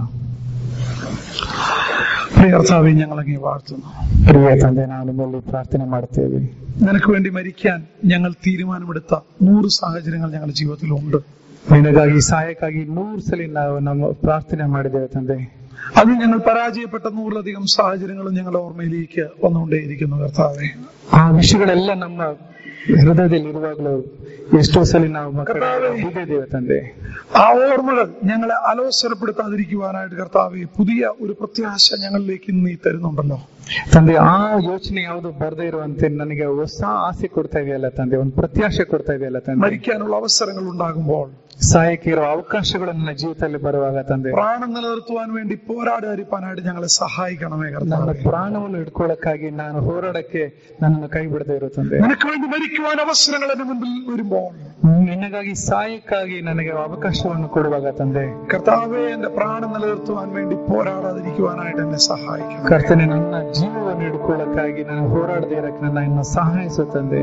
പ്രിയ കർത്താവേ, ഞങ്ങൾ അങ്ങേ വാഴ്ത്തുന്നു. പ്രിയ ತಂದೆ, ನಾವು ನಿಮ್ಮಲ್ಲಿ ಪ್ರಾರ್ಥನೆ ಮಾಡ್ತೇವೆ. നിനക്ക് വേണ്ടി മരിക്കാൻ ഞങ്ങൾ തീരുമാനമെടുത്ത 100 സാഹചര്യങ്ങൾ ഞങ്ങളുടെ ജീവിതത്തിലുണ്ട്. ನಿನಗಾಗಿ ಸಹಾಯಕ್ಕಾಗಿ 100 ಸಲ ನಾವು ನಮ್ಮ ಪ್ರಾರ್ಥನೆ ಮಾಡಿದ್ದೇವೆ ತಂದೆ. അത് ഞങ്ങൾ പരാജയപ്പെട്ട 100-ലധികം സാഹചര്യങ്ങളും ഞങ്ങളുടെ ഓർമ്മയിലേക്ക് വന്നുകൊണ്ടേയിരിക്കുന്നു കർത്താവേ. ಆ ವಿಷಯಗಳೆಲ್ಲ ನಮ್ಮ ಹೃದಯದಲ್ಲಿ ಇರುವಾಗಲೂ ಎಷ್ಟೋ ಸಲ ನಾವು ಮಕ್ಕಳಿದ್ದೇವೆ ತಂದೆ. ആ ഓർമ്മകൾ ഞങ്ങളെ അലോസരപ്പെടുത്താതിരിക്കുവാനായിട്ട് കർത്താവേ പുതിയ ഒരു പ്രത്യാശ ഞങ്ങളിലേക്ക് ഇന്ന് നീ തരുന്നുണ്ടല്ലോ ತಂದೆ. ಆ ಯೋಚನೆ ಯಾವುದು ಬರದೇ ಇರುವಂತೆ ನನಗೆ ಹೊಸ ಆಸೆ ಕೊಡ್ತಾ ಇದೆಯಲ್ಲ ತಂದೆ, ಒಂದು ಪ್ರತ್ಯಾಶೆ ಕೊಡ್ತಾ ಇದೆಯಲ್ಲ ತಂದೆ. മരിക്കാനുള്ള അവസരങ്ങൾ ഉണ്ടാകുമ്പോൾ, ಸಹಾಯಕ್ಕೆ ಇರುವ ಅವಕಾಶಗಳು ನನ್ನ ಜೀವಿತದಲ್ಲಿ ಬರುವಾಗ ತಂದೆ, പ്രാണം നിലനിർത്തുവാൻ വേണ്ടി പോരാടാതിരിക്കാനായിട്ട് ഞങ്ങളെ സഹായിക്കണമേ ನನ್ನ കർത്താവേ. ಪ್ರಾಣವನ್ನು ಹಿಡ್ಕೊಳ್ಳಕ್ಕಾಗಿ ನಾನು ಹೋರಾಡಕ್ಕೆ ನನ್ನನ್ನು ಕೈ ಬಿಡದೇ ಇರೋ ತಂದೆ. നിനക്ക് വേണ്ടി മരിക്കുവാൻ അവസരങ്ങൾ എന്റെ മുൻപിൽ വരുമ്പോൾ, ನಿನಗಾಗಿ ಸಹಾಯಕ್ಕಾಗಿ ನನಗೆ ಅವಕಾಶವನ್ನು ಕೊಡುವಾಗ ತಂದೆ, കർത്താവേ എന്റെ പ്രാണം നിലനിർത്തുവാൻ വേണ്ടി പോരാടാതിരിക്കുവാനായിട്ട് എന്നെ സഹായിക്കണം. ಕರ್ತನೆ ನನ್ನ ಜೀವವನ್ನು ಹಿಡ್ಕೊಳ್ಳಕ್ಕಾಗಿ ನಾನು ಹೋರಾಡದೇ ಇರಕ್ಕೆ ನನ್ನ ಸಹಾಯಿಸು ತಂದೆ.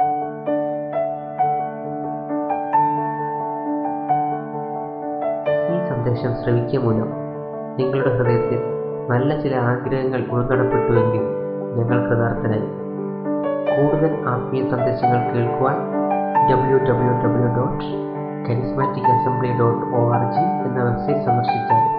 ഈ സന്ദേശം ശ്രവിക്കുക മൂലം നിങ്ങളുടെ ഹൃദയത്തിൽ നല്ല ചില ആഗ്രഹങ്ങൾ ഉൾനടപ്പെട്ടുവെങ്കിൽ ഞങ്ങൾ കൃതാർത്ഥരായി. കൂടുതൽ ആത്മീയ സന്ദേശങ്ങൾ കേൾക്കുവാൻ www.charismaticassembly.org എന്ന വെബ്സൈറ്റ് സന്ദർശിച്ചാൽ